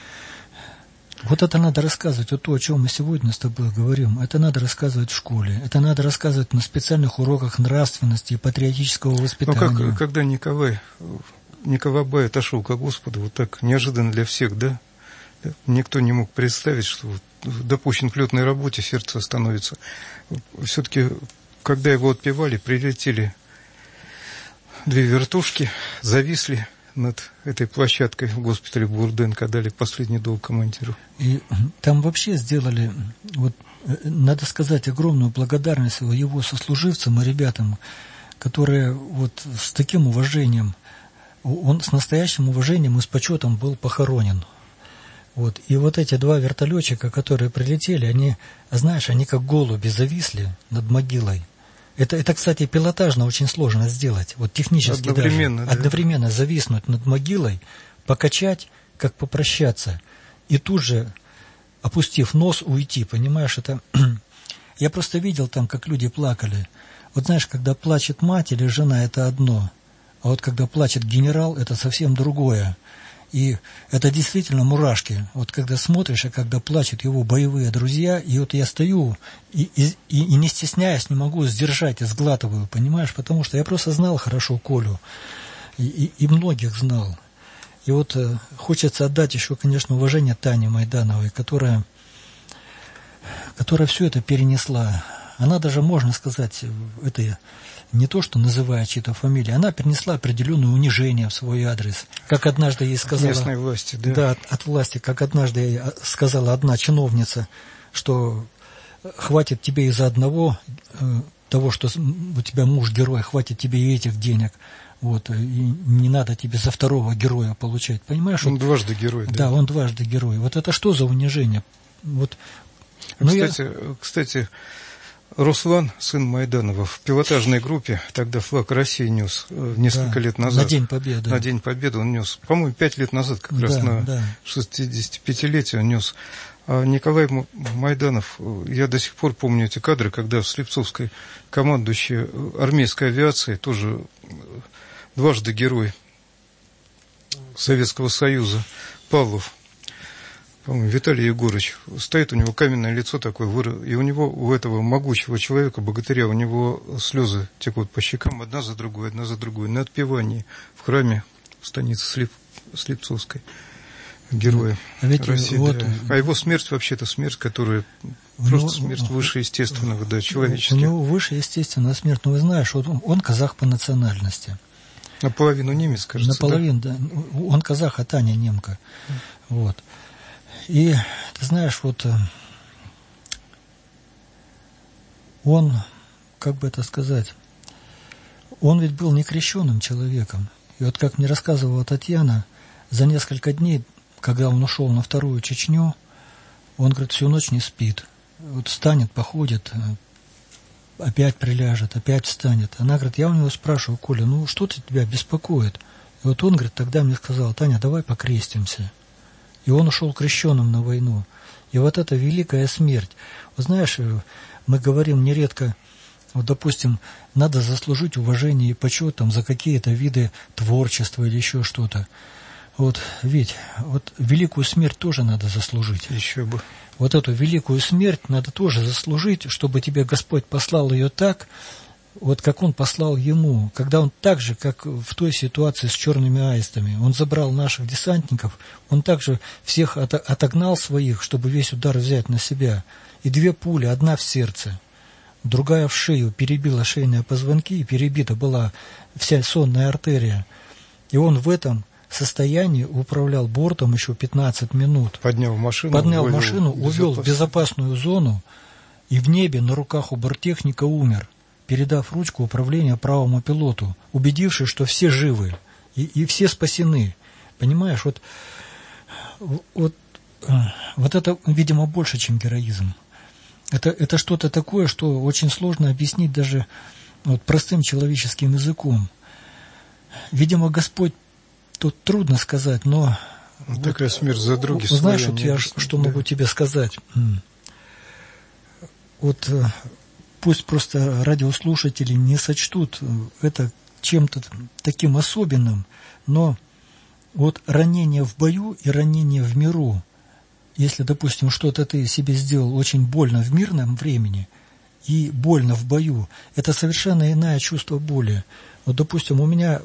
Speaker 3: вот это надо рассказывать, вот то, о чем мы сегодня с тобой говорим, это надо рассказывать в школе, это надо рассказывать на специальных уроках нравственности и патриотического воспитания.
Speaker 2: Ну, как, когда Николай, Николабай отошел ко Господу, вот так неожиданно для всех, да? Никто не мог представить, что вот допущен к летной работе, сердце остановится. Все-таки, когда его отпевали, прилетели две вертушки, зависли над этой площадкой в госпитале Бурденко, дали последний долг командиру.
Speaker 3: И там вообще сделали, вот, надо сказать, огромную благодарность его сослуживцам и ребятам, которые вот с таким уважением, он с настоящим уважением и с почетом был похоронен. Вот. И вот эти два вертолетчика, которые прилетели, они, знаешь, они как голуби зависли над могилой. Это, это, кстати, пилотажно очень сложно сделать. Вот технически
Speaker 2: одновременно,
Speaker 3: даже.
Speaker 2: Да.
Speaker 3: Одновременно зависнуть над могилой, покачать, как попрощаться. И тут же, опустив нос, уйти. Понимаешь, это... Я просто видел там, как люди плакали. Вот знаешь, когда плачет мать или жена, это одно. А вот когда плачет генерал, это совсем другое. И это действительно мурашки. Вот когда смотришь, а когда плачут его боевые друзья, и вот я стою и, и, и не стесняясь, не могу сдержать и сглатываю, понимаешь? Потому что я просто знал хорошо Колю, и, и, и многих знал. И вот э, хочется отдать еще, конечно, уважение Тане Майдановой, которая, которая все это перенесла. Она даже, можно сказать, это... не то, что называя чьи-то фамилии, она перенесла определенное унижение в свой адрес. Как однажды ей сказала...
Speaker 2: От местной власти, да?
Speaker 3: Да, от, от власти. Как однажды ей сказала одна чиновница, что хватит тебе из-за одного, э, того, что у тебя муж герой, хватит тебе и этих денег. Вот, и не надо тебе за второго героя получать. Понимаешь?
Speaker 2: Он
Speaker 3: вот,
Speaker 2: дважды герой, да?
Speaker 3: Да, он дважды герой. Вот это что за унижение? Вот,
Speaker 2: ну, кстати, я... кстати... Руслан, сын Майданова, в пилотажной группе, тогда флаг России нес несколько да, лет назад.
Speaker 3: На День Победы.
Speaker 2: На День Победы он нес, по-моему, пять лет назад, как да, раз на да. шестидесятипятилетие он нес. А Николай Майданов, я до сих пор помню эти кадры, когда в Слепцовской командующий армейской авиацией, тоже дважды герой Советского Союза, Павлов, по-моему, Виталий Егорович, стоит, у него каменное лицо такое, и у него, у этого могучего человека, богатыря, у него слезы текут по щекам, одна за другой, одна за другой, на отпевании в храме в станице Слеп, Слепцовской, героя а ведь России. Вот, да. А его смерть вообще-то смерть, которая ну, просто смерть выше естественного, да, человеческих.
Speaker 3: У него выше естественная смерть, но вы знаешь, вот он, он казах по национальности.
Speaker 2: Наполовину немец, кажется.
Speaker 3: Наполовину, да. да. Он казах, а Таня немка. Вот. И, ты знаешь, вот он, как бы это сказать, он ведь был некрещенным человеком. И вот как мне рассказывала Татьяна, за несколько дней, когда он ушел на вторую Чечню, Он, говорит, всю ночь не спит. Вот встанет, походит, опять приляжет, опять встанет. Она говорит, я у него спрашиваю, Коля, ну что тебя беспокоит? И вот он, говорит, тогда мне сказал, Таня, давай покрестимся. И он ушел крещеным на войну. И вот эта великая смерть. Вы знаешь, мы говорим нередко, вот, допустим, надо заслужить уважение и почет там, за какие-то виды творчества или еще что-то. Вот, ведь, вот великую смерть тоже надо заслужить.
Speaker 2: Еще бы.
Speaker 3: Вот эту великую смерть надо тоже заслужить, чтобы тебе Господь послал ее так, вот как Он послал ему. Когда Он так же, как в той ситуации с черными аистами, Он забрал наших десантников, Он также всех отогнал своих, чтобы весь удар взять на себя. И две пули, одна в сердце, другая в шею, перебила шейные позвонки, и перебита была вся сонная артерия. И он в этом состоянии управлял бортом еще пятнадцать минут.
Speaker 2: Поднял машину,
Speaker 3: Поднял машину, увел в безопасную зону, и в небе на руках у борттехника умер, передав ручку управления правому пилоту, убедившись, что все живы и, и все спасены. Понимаешь, вот, вот, вот это, видимо, больше, чем героизм. Это, это что-то такое, что очень сложно объяснить даже вот, простым человеческим языком. Видимо, Господь, тут трудно сказать, но...
Speaker 2: Вот, такая смерть за други.
Speaker 3: Знаешь, вот я что да. могу тебе сказать? Вот пусть просто радиослушатели не сочтут это чем-то таким особенным, но вот ранение в бою и ранение в миру, если, допустим, что-то ты себе сделал очень больно в мирном времени и больно в бою, это совершенно иное чувство боли. Вот, допустим, у меня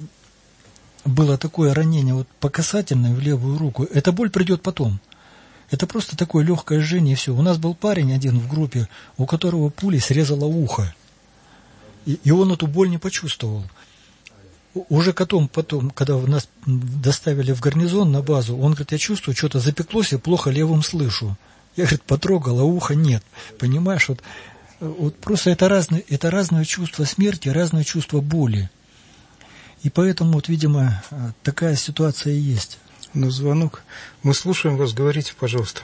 Speaker 3: было такое ранение вот по касательной в левую руку. Эта боль придет потом. Это просто такое легкое жжение, и все. У нас был парень один в группе, у которого пулей срезало ухо. И, и он эту боль не почувствовал. Уже потом, потом, когда нас доставили в гарнизон на базу, он говорит, я чувствую, что-то запеклось, и плохо левым слышу. Я, говорит, потрогал, а уха нет. Понимаешь, вот, вот просто это разное, это разное чувство смерти, разное чувство боли. И поэтому, вот, видимо, такая ситуация и есть.
Speaker 2: Ну, звонок. Мы слушаем вас, говорите, пожалуйста.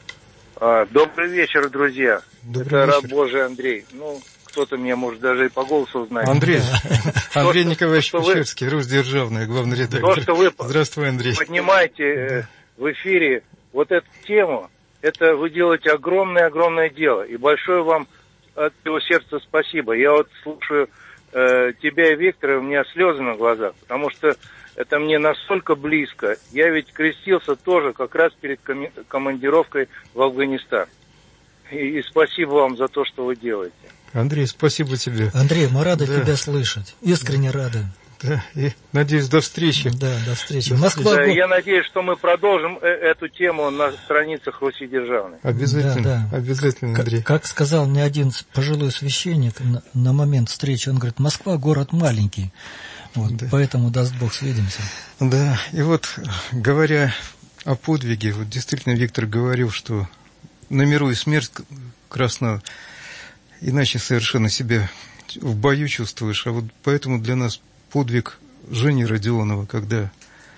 Speaker 5: Добрый вечер, друзья.
Speaker 2: Добрый
Speaker 5: Это
Speaker 2: вечер.
Speaker 5: раб Божий Андрей. Ну, кто-то меня, может, даже и по голосу узнает.
Speaker 2: Андрей, Андрей
Speaker 5: то,
Speaker 2: Николаевич
Speaker 5: то
Speaker 2: Печерский, Росдержавный, главный редактор.
Speaker 5: То, что вы
Speaker 2: Здравствуй, Андрей.
Speaker 5: поднимаете в эфире вот эту тему, это вы делаете огромное-огромное дело. И большое вам от всего сердца спасибо. Я вот слушаю э, тебя и Виктора, у меня слезы на глазах, потому что это мне настолько близко. Я ведь крестился тоже как раз перед коми- командировкой в Афганистан. И, и спасибо вам за то, что вы делаете.
Speaker 2: Андрей, спасибо тебе.
Speaker 3: Андрей, мы рады
Speaker 2: да.
Speaker 3: тебя слышать. Искренне рады.
Speaker 2: Да, и надеюсь, до встречи.
Speaker 3: Да, до встречи. Москва.
Speaker 5: Да, я надеюсь, что мы продолжим э- эту тему на страницах Руси Державной.
Speaker 2: Обязательно,
Speaker 3: да, да.
Speaker 2: обязательно, Андрей.
Speaker 3: Как, как сказал мне один пожилой священник на, на момент встречи, он говорит, Москва город маленький. Вот, да. Поэтому, даст Бог, свидимся.
Speaker 2: Да, и вот, говоря о подвиге, вот действительно Виктор говорил, что на миру и смерть красна, иначе совершенно себя в бою чувствуешь. А вот поэтому для нас подвиг Жени Родионова, когда,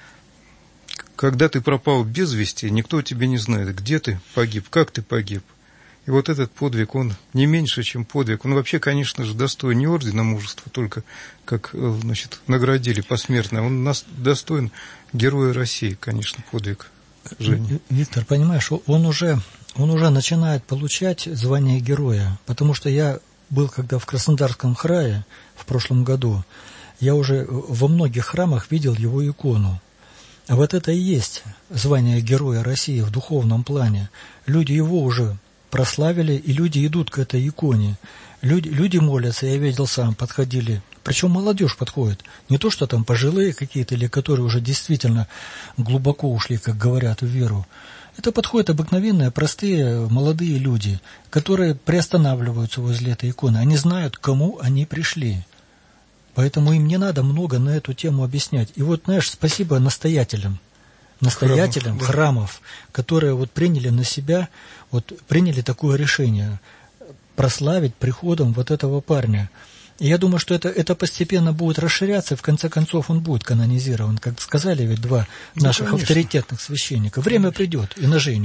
Speaker 2: когда ты пропал без вести, никто тебя не знает, где ты погиб, как ты погиб. И вот этот подвиг, он не меньше, чем подвиг. Он вообще, конечно же, достоин не ордена мужества, только как, значит, наградили посмертно. Он нас достоин Героя России, конечно, подвиг Жени.
Speaker 3: Виктор, понимаешь, он уже, он уже начинает получать звание героя, потому что я был, когда в Краснодарском крае в прошлом году, я уже во многих храмах видел его икону. А вот это и есть звание Героя России в духовном плане. Люди его уже прославили, и люди идут к этой иконе. Люди, люди молятся, я видел сам, подходили. Причем молодежь подходит. Не то, что там пожилые какие-то, или которые уже действительно глубоко ушли, как говорят, в веру. Это подходят обыкновенные, простые, молодые люди, которые приостанавливаются возле этой иконы. Они знают, к кому они пришли. Поэтому им не надо много на эту тему объяснять. И вот, знаешь, спасибо настоятелям. настоятелям храмов, храмов да. которые вот приняли на себя, вот приняли такое решение прославить приходом вот этого парня. И я думаю, что это, это постепенно будет расширяться, и в конце концов он будет канонизирован. Как сказали ведь два наших ну, авторитетных священника. Время придет и на Женю.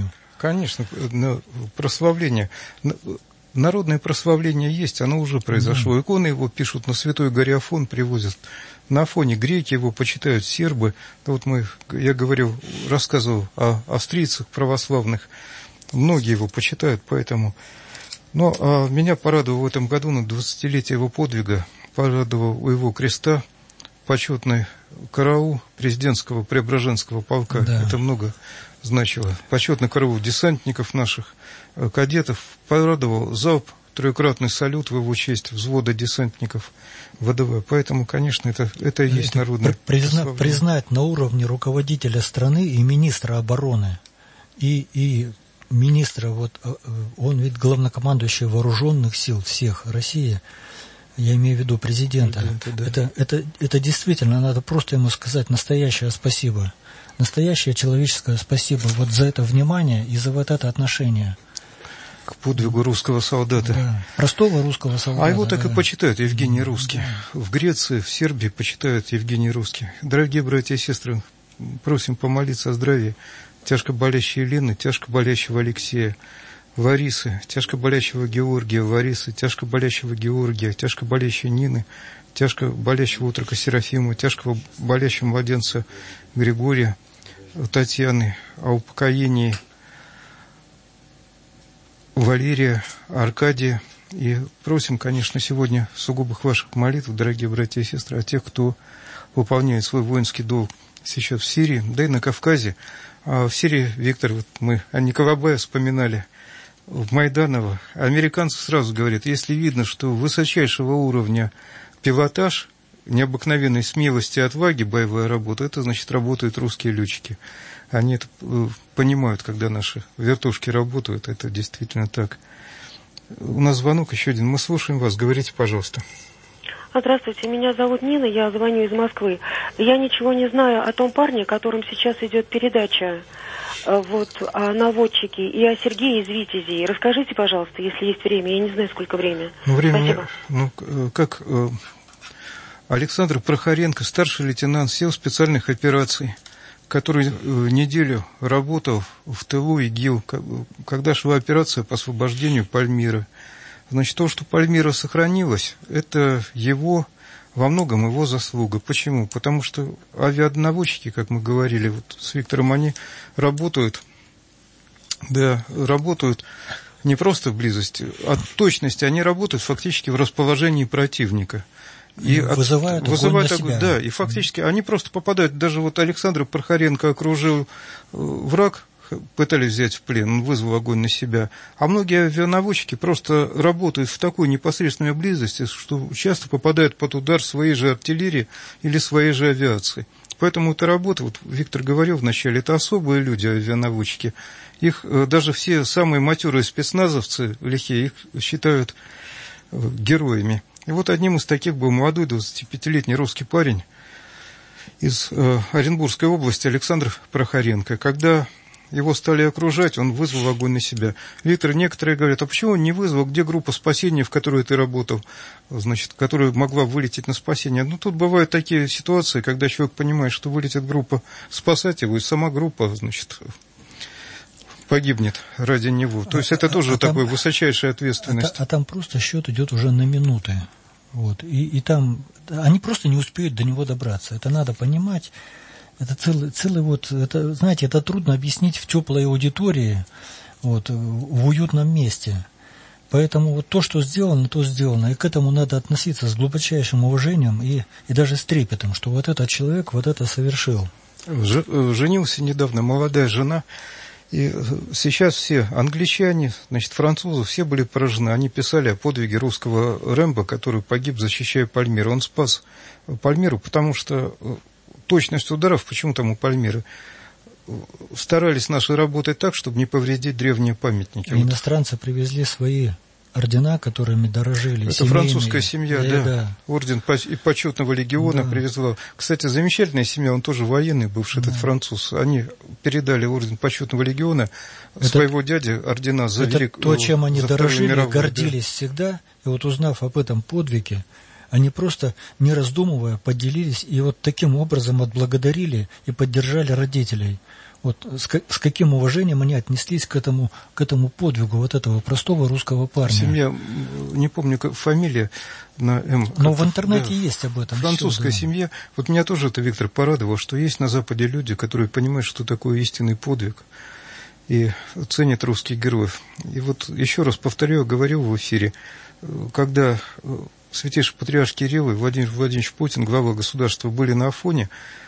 Speaker 2: Конечно, прославление. Народное прославление есть, оно уже произошло. Mm-hmm. Иконы его пишут на Святой горе Афон, привозят. На Афоне греки его почитают, сербы. Вот мы, я говорил, рассказывал о австрийцах православных. Многие его почитают, поэтому... Но а меня порадовал в этом году на двадцатилетие его подвига, порадовал у его креста почетный караул президентского Преображенского полка. Да. Это много значило. Почетный караул десантников наших, кадетов, порадовал залп, трехкратный салют в его честь взвода десантников ВДВ. Поэтому, конечно, это, это и есть народное
Speaker 3: призна, признать на уровне руководителя страны и министра обороны, и, и министра, вот, он ведь главнокомандующий вооруженных сил всех России, я имею в виду президента. президента да. это, это, это действительно, надо просто ему сказать настоящее спасибо. Настоящее человеческое спасибо вот за это внимание и за вот это отношение.
Speaker 2: К подвигу русского солдата.
Speaker 3: Да. Простого русского солдата.
Speaker 2: А его так
Speaker 3: да.
Speaker 2: и почитают, Евгений Русский. Да. В Греции, в Сербии почитают Евгений Русский. Дорогие братья и сестры, просим помолиться о здравии тяжко болящей Елены, тяжко болящего Алексея, Ларисы, тяжко болящего Георгия, Ларисы, тяжко болящего Георгия, тяжко болящей Нины, тяжко болящего утрока Серафима, тяжко болящего младенца Григория, Татьяны, о упокоении Валерия, Аркадия. И просим, конечно, сегодня сугубых ваших молитв, дорогие братья и сестры, о тех, кто выполняет свой воинский долг сейчас в Сирии, да и на Кавказе. А в Сирии, Виктор, вот мы о Николабае вспоминали, в Майданово. Американцы сразу говорят, если видно, что высочайшего уровня пилотаж, необыкновенной смелости и отваги боевая работа, это значит работают русские летчики. Они это понимают, когда наши вертушки работают, это действительно так. У нас звонок еще один, мы слушаем вас, говорите, пожалуйста.
Speaker 6: Здравствуйте, меня зовут Нина, я звоню из Москвы. Я ничего не знаю о том парне, о котором сейчас идет передача, вот, о наводчике и о Сергее из Витязей. Расскажите, пожалуйста, если есть время, я не знаю, сколько времени.
Speaker 2: Ну, время,
Speaker 6: Спасибо.
Speaker 2: Ну, как Александр Прохоренко, старший лейтенант сил специальных операций, который неделю работал в тылу ИГИЛ, когда шла операция по освобождению Пальмиры. Значит, то, что Пальмира сохранилась, это его, во многом его заслуга. Почему? Потому что авианаводчики, как мы говорили вот с Виктором, они работают, да, работают не просто в близости, а в точности, они работают фактически в расположении противника. И
Speaker 3: вызывают,
Speaker 2: от, вызывают
Speaker 3: огонь на себя.
Speaker 2: Да, и фактически mm-hmm. они просто попадают, даже вот Александр Прохоренко окружил враг, пытались взять в плен, он вызвал огонь на себя. А многие авианаводчики просто работают в такой непосредственной близости, что часто попадают под удар своей же артиллерии или своей же авиации. Поэтому эта работа, вот Виктор говорил вначале, это особые люди, авианаводчики. Их даже все самые матерые спецназовцы лихие, их считают героями. И вот одним из таких был молодой двадцатипятилетний русский парень из э, Оренбургской области Александр Прохоренко. Когда его стали окружать, он вызвал огонь на себя. Виктор, некоторые говорят, а почему он не вызвал, где группа спасения, в которой ты работал, значит, которая могла вылететь на спасение? Ну, тут бывают такие ситуации, когда человек понимает, что вылетит группа спасать его, и сама группа, значит, погибнет ради него. То есть это тоже а такая там, высочайшая ответственность.
Speaker 3: А, а там просто счет идет уже на минуты. Вот. И, и там они просто не успеют до него добраться. Это надо понимать. Это целый, целый вот, это, знаете, это трудно объяснить в теплой аудитории, вот, в уютном месте. Поэтому вот то, что сделано, то сделано. И к этому надо относиться с глубочайшим уважением и, и даже с трепетом, что вот этот человек вот это совершил.
Speaker 2: Женился недавно молодая жена. И сейчас все англичане, значит, французы, все были поражены. Они писали о подвиге русского Рэмбо, который погиб, защищая Пальмиру. Он спас Пальмиру, потому что точность ударов, почему там у Пальмиры, старались наши работать так, чтобы не повредить древние памятники.
Speaker 3: И иностранцы привезли свои ордена, которыми дорожили.
Speaker 2: Это
Speaker 3: семейные.
Speaker 2: Французская семья, да, да. да. Орден и почетного легиона да. привезла. Кстати, замечательная семья, он тоже военный, бывший да. этот француз. Они передали орден почетного легиона это, своего дяди, ордена за
Speaker 3: это
Speaker 2: велик...
Speaker 3: то, чем они дорожили, мировую, гордились
Speaker 2: да.
Speaker 3: всегда. И вот узнав об этом подвиге, они просто, не раздумывая, поделились и вот таким образом отблагодарили и поддержали родителей. Вот с, с каким уважением они отнеслись к этому, к этому подвигу вот этого простого русского парня.
Speaker 2: Семья, не помню, как фамилия на М.
Speaker 3: Но в интернете да, есть об этом.
Speaker 2: Французская все, да. семья. Вот меня тоже это, Виктор, порадовало, что есть на Западе люди, которые понимают, что такое истинный подвиг, и ценят русских героев. И вот еще раз повторю, говорил в эфире, когда святейший патриарх Кирилл и Владимир Владимирович Путин, глава государства, были на Афоне,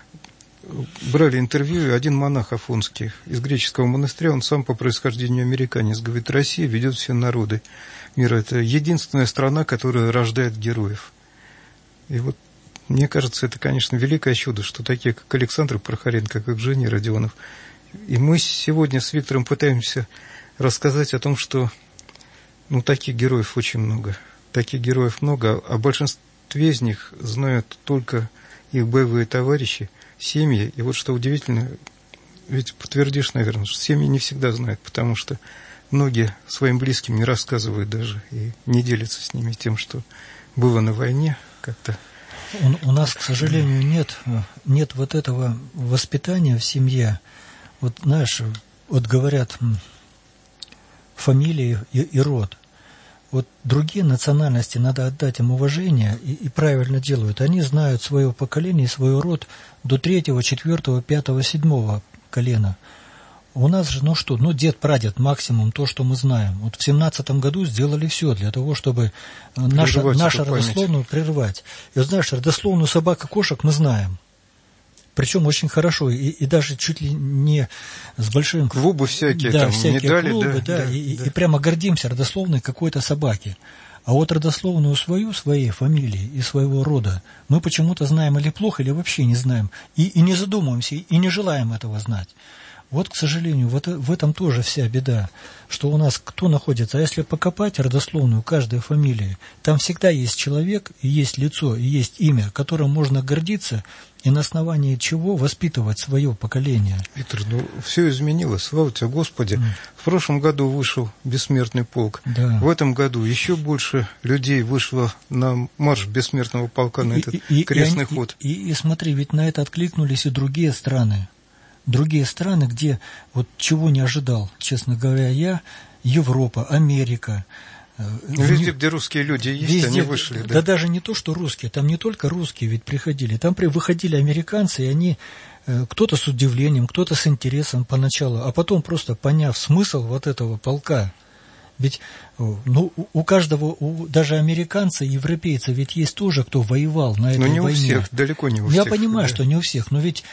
Speaker 2: брали интервью, и один монах афонский из греческого монастыря, он сам по происхождению американец, говорит, Россия ведет все народы мира. Это единственная страна, которая рождает героев. И вот мне кажется, это, конечно, великое чудо, что такие, как Александр Прохоренко, как Женя Родионов. И мы сегодня с Виктором пытаемся рассказать о том, что ну, таких героев очень много. Таких героев много, а большинстве из них знают только их боевые товарищи, семьи. И вот что удивительно, ведь подтвердишь, наверное, что семьи не всегда знают, потому что многие своим близким не рассказывают даже и не делятся с ними тем, что было на войне как-то.
Speaker 3: У, у нас, к сожалению, нет, нет вот этого воспитания в семье. Вот, знаешь, вот говорят фамилии и, и род. Вот другие национальности, надо отдать им уважение, и, и правильно делают. Они знают свое поколение и свой род до третьего, четвертого, пятого, седьмого колена. У нас же, ну что, ну дед, прадед, максимум то, что мы знаем. Вот в семнадцатом году сделали все для того, чтобы нашу, нашу родословную прервать. И вот знаешь, родословную собак и кошек мы знаем. Причем очень хорошо, и, и даже чуть ли не с большим...
Speaker 2: Клубы всякие,
Speaker 3: да,
Speaker 2: там,
Speaker 3: всякие
Speaker 2: медали,
Speaker 3: клубы,
Speaker 2: да,
Speaker 3: да,
Speaker 2: да,
Speaker 3: и,
Speaker 2: да.
Speaker 3: и прямо гордимся родословной какой-то собаки. А вот родословную свою, своей фамилии и своего рода мы почему-то знаем или плохо, или вообще не знаем. И, и не задумываемся, и не желаем этого знать. Вот, к сожалению, вот в этом тоже вся беда, что у нас кто находится. А если покопать родословную каждой фамилии, там всегда есть человек, и есть лицо, и есть имя, которым можно гордиться, и на основании чего воспитывать свое поколение.
Speaker 2: Виктор, ну все изменилось, слава тебе, Господи. Mm. В прошлом году вышел Бессмертный полк.
Speaker 3: Да.
Speaker 2: В этом году еще больше людей вышло на марш Бессмертного полка, на и, этот и, крестный
Speaker 3: и,
Speaker 2: ход.
Speaker 3: И, и, и смотри, ведь на это откликнулись и другие страны. Другие страны, где вот чего не ожидал, честно говоря, я, Европа, Америка.
Speaker 2: Везде, где русские люди есть, везде, они вышли. Да.
Speaker 3: да даже не то, что русские, там не только русские ведь приходили, там выходили американцы, и они, кто-то с удивлением, кто-то с интересом поначалу, а потом просто поняв смысл вот этого полка. Ведь ну, у каждого, у, даже американца, европейца, ведь есть тоже, кто воевал на этой войне. Но не
Speaker 2: войне. У всех, далеко не у
Speaker 3: Я
Speaker 2: всех.
Speaker 3: Я понимаю, да. что не у всех, но ведь...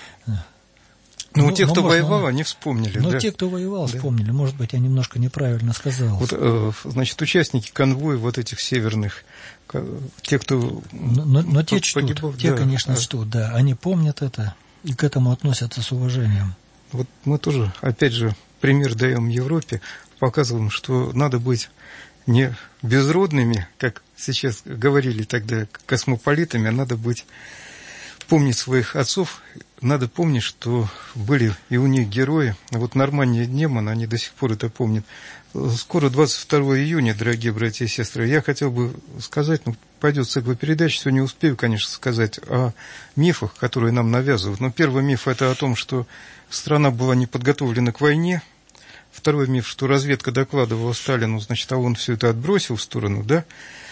Speaker 2: Ну, ну, те, кто может, воевал, они вспомнили.
Speaker 3: Ну,
Speaker 2: да.
Speaker 3: те, кто воевал,
Speaker 2: да.
Speaker 3: вспомнили. Может быть, я немножко неправильно сказал.
Speaker 2: Вот, э, значит, участники конвоя вот этих северных, те, кто
Speaker 3: Но, но, но те чтут,
Speaker 2: погибал,
Speaker 3: те,
Speaker 2: да.
Speaker 3: конечно, чтут, да. Они помнят это и к этому относятся с уважением.
Speaker 2: Вот мы тоже, опять же, пример даем Европе, показываем, что надо быть не безродными, как сейчас говорили тогда, космополитами, а надо быть... помнить своих отцов, надо помнить, что были и у них герои. Вот Нормандия Неман, они до сих пор это помнят. Скоро двадцать второго июня, дорогие братья и сестры, я хотел бы сказать, ну, пойдет цикл передач, сегодня не успею, конечно, сказать о мифах, которые нам навязывают. Но первый миф – это о том, что страна была не подготовлена к войне. Второй миф, что разведка докладывала Сталину, значит, а он все это отбросил в сторону, да.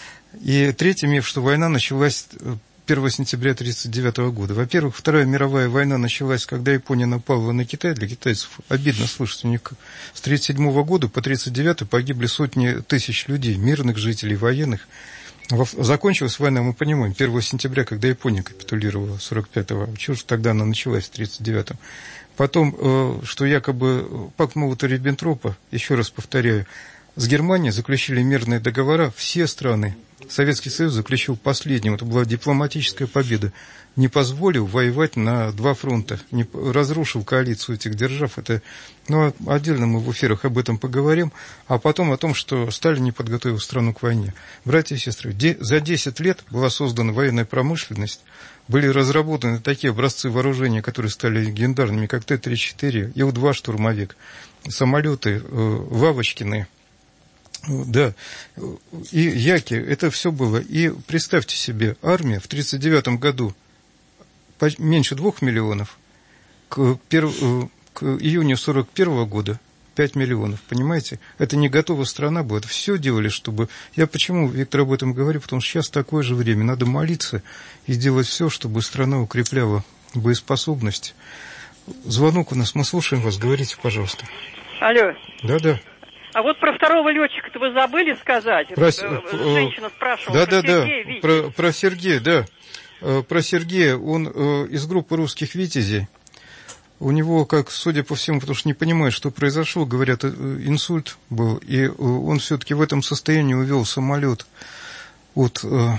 Speaker 2: И третий миф, что война началась... первого сентября тысяча девятьсот тридцать девятого года. Во-первых, Вторая мировая война началась, когда Япония напала на Китай. Для китайцев обидно слышать. У них с тысяча девятьсот тридцать седьмого года по тридцать девятый погибли сотни тысяч людей, мирных жителей, военных. Закончилась война, мы понимаем, первого сентября, когда Япония капитулировала, сорок пятого. Чего же тогда она началась в тридцать девятом? Потом, что якобы пакт Молотова-Риббентропа, еще раз повторяю, с Германией заключили мирные договора все страны. Советский Союз заключил последним. Это была дипломатическая победа. Не позволил воевать на два фронта. Не разрушил коалицию этих держав. Это, ну, отдельно мы в эфирах об этом поговорим. А потом о том, что Сталин не подготовил страну к войне. Братья и сестры, де, за десять лет была создана военная промышленность. Были разработаны такие образцы вооружения, которые стали легендарными, как Т тридцать четыре, Ил два штурмовик, самолеты, э, Вавочкины. Да, и Яки, это все было. И представьте себе, армия в тридцать девятом году меньше двух миллионов, к, перв... к июню сорок первого года пять миллионов, понимаете? Это не готова страна была, это все делали, чтобы... Я почему, Виктор, об этом говорю? Потому что сейчас такое же время, надо молиться и делать все, чтобы страна укрепляла боеспособность. Звонок у нас, мы слушаем вас, говорите, пожалуйста.
Speaker 7: Алло.
Speaker 2: Да-да.
Speaker 7: А вот про второго летчика-то вы забыли сказать?
Speaker 2: Про...
Speaker 7: Женщина спрашивала
Speaker 2: да,
Speaker 7: про
Speaker 2: да,
Speaker 7: Сергея,
Speaker 2: да. Про, про Сергея, да. Про Сергея, он из группы русских «Витязей». У него, как, судя по всему, потому что не понимает, что произошло, говорят, инсульт был, и он все-таки в этом состоянии увел самолет от э,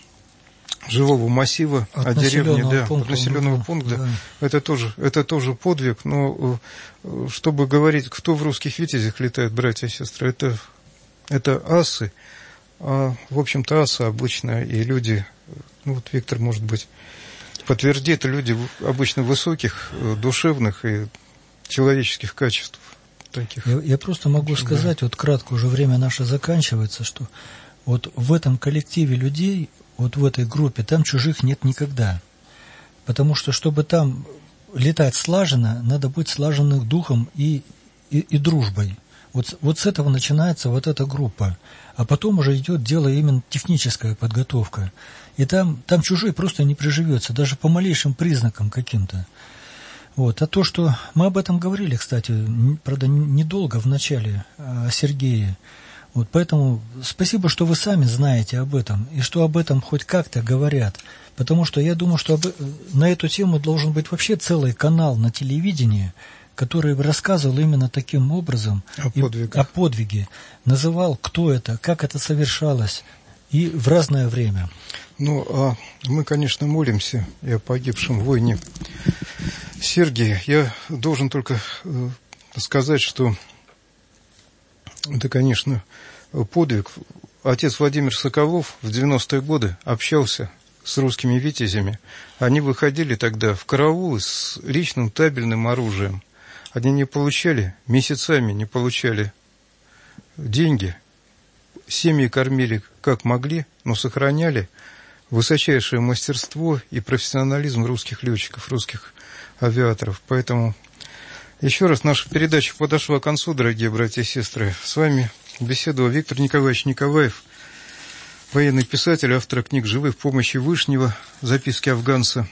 Speaker 2: жилого массива, от, от деревни, да, от населенного пункта. Да. Это тоже, это тоже подвиг, но э, чтобы говорить, кто в русских «Витязях» летает, братья и сестры, это, это асы, а, в общем-то, асы обычно, и люди, ну вот Виктор, может быть, подтвердит, люди обычно высоких, душевных и человеческих качеств таких.
Speaker 3: Я, я просто могу очень, сказать, да. Вот кратко, уже время наше заканчивается, что вот в этом коллективе людей, вот в этой группе, там чужих нет никогда. Потому что, чтобы там летать слаженно, надо быть слаженным духом и, и, и дружбой. Вот, вот с этого начинается вот эта группа. А потом уже идет дело именно техническая подготовка. И там, там чужой просто не приживется, даже по малейшим признакам каким-то. Вот. А то, что мы об этом говорили, кстати, правда, недолго в начале о Сергее. Вот. Поэтому спасибо, что вы сами знаете об этом, и что об этом хоть как-то говорят. Потому что я думаю, что об, на эту тему должен быть вообще целый канал на телевидении, который рассказывал именно таким образом
Speaker 2: о,
Speaker 3: и, о подвиге, называл, кто это, как это совершалось, и в разное время.
Speaker 2: Ну, а мы, конечно, молимся и о погибшем воине Сергии. Я должен только э, сказать, что это, конечно, подвиг. Отец Владимир Соколов в девяностые годы общался с русскими «Витязями». Они выходили тогда в караулы с личным табельным оружием. Они не получали, месяцами не получали деньги. Семьи кормили как могли, но сохраняли высочайшее мастерство и профессионализм русских летчиков, русских авиаторов. Поэтому еще раз наша передача подошла к концу, дорогие братья и сестры. С вами беседовал Виктор Николаевич Николаев, военный писатель, автор книг «Живы в помощи Вышнего», «Записки афганца»,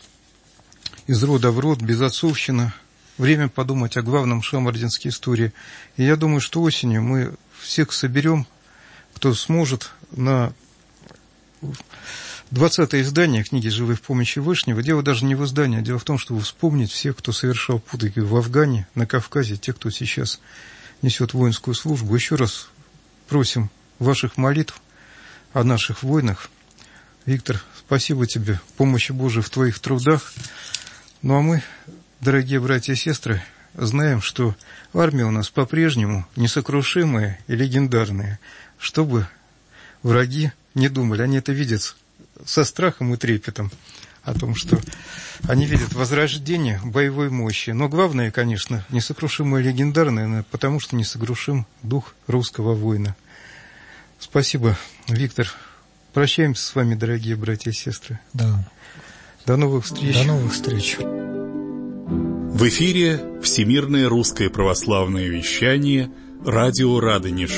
Speaker 2: «Из рода в род», «Безотцовщина», «Время подумать о главном», «Шамардинские истории». И я думаю, что осенью мы всех соберем, кто сможет, на двадцатое издание книги «Живы в помощи Вышнего». Дело даже не в издании, а дело в том, чтобы вспомнить всех, кто совершал подвиги в Афгане, на Кавказе, тех, кто сейчас несет воинскую службу. Еще раз просим ваших молитв о наших воинах. Виктор, спасибо тебе, помощи Божией в твоих трудах. Ну а мы, дорогие братья и сестры, знаем, что армия у нас по-прежнему несокрушимая и легендарная. Чтобы враги не думали, они это видят со страхом и трепетом о том, что они видят возрождение боевой мощи. Но главное, конечно, несокрушимое и легендарное, потому что несокрушим дух русского воина. Спасибо, Виктор. Прощаемся с вами, дорогие братья и сестры.
Speaker 3: Да.
Speaker 2: До новых встреч.
Speaker 3: До новых встреч.
Speaker 8: В эфире Всемирное русское православное вещание «Радио Радонеж».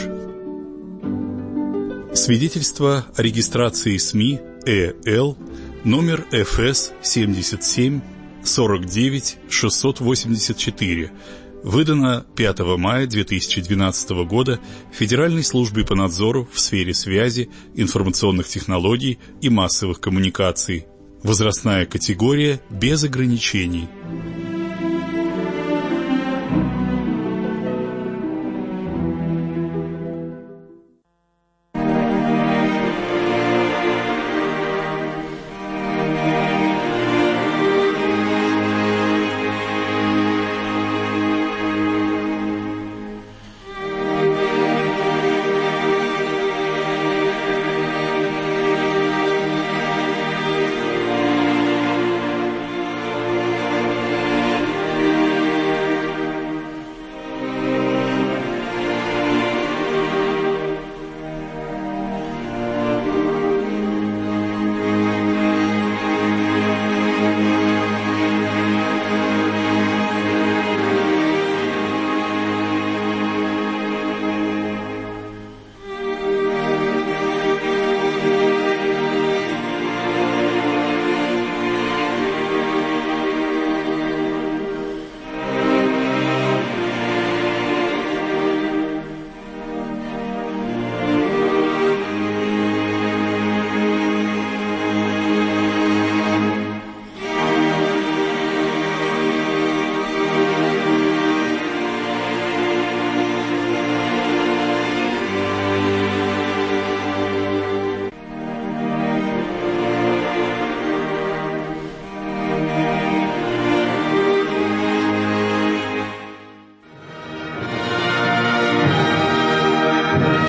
Speaker 8: Свидетельство о регистрации СМИ ЭЛ номер эф эс семьдесят семь сорок девять шестьсот восемьдесят четыре, выдано пятого мая две тысячи двенадцатого года Федеральной службой по надзору в сфере связи, информационных технологий и массовых коммуникаций. Возрастная категория без ограничений.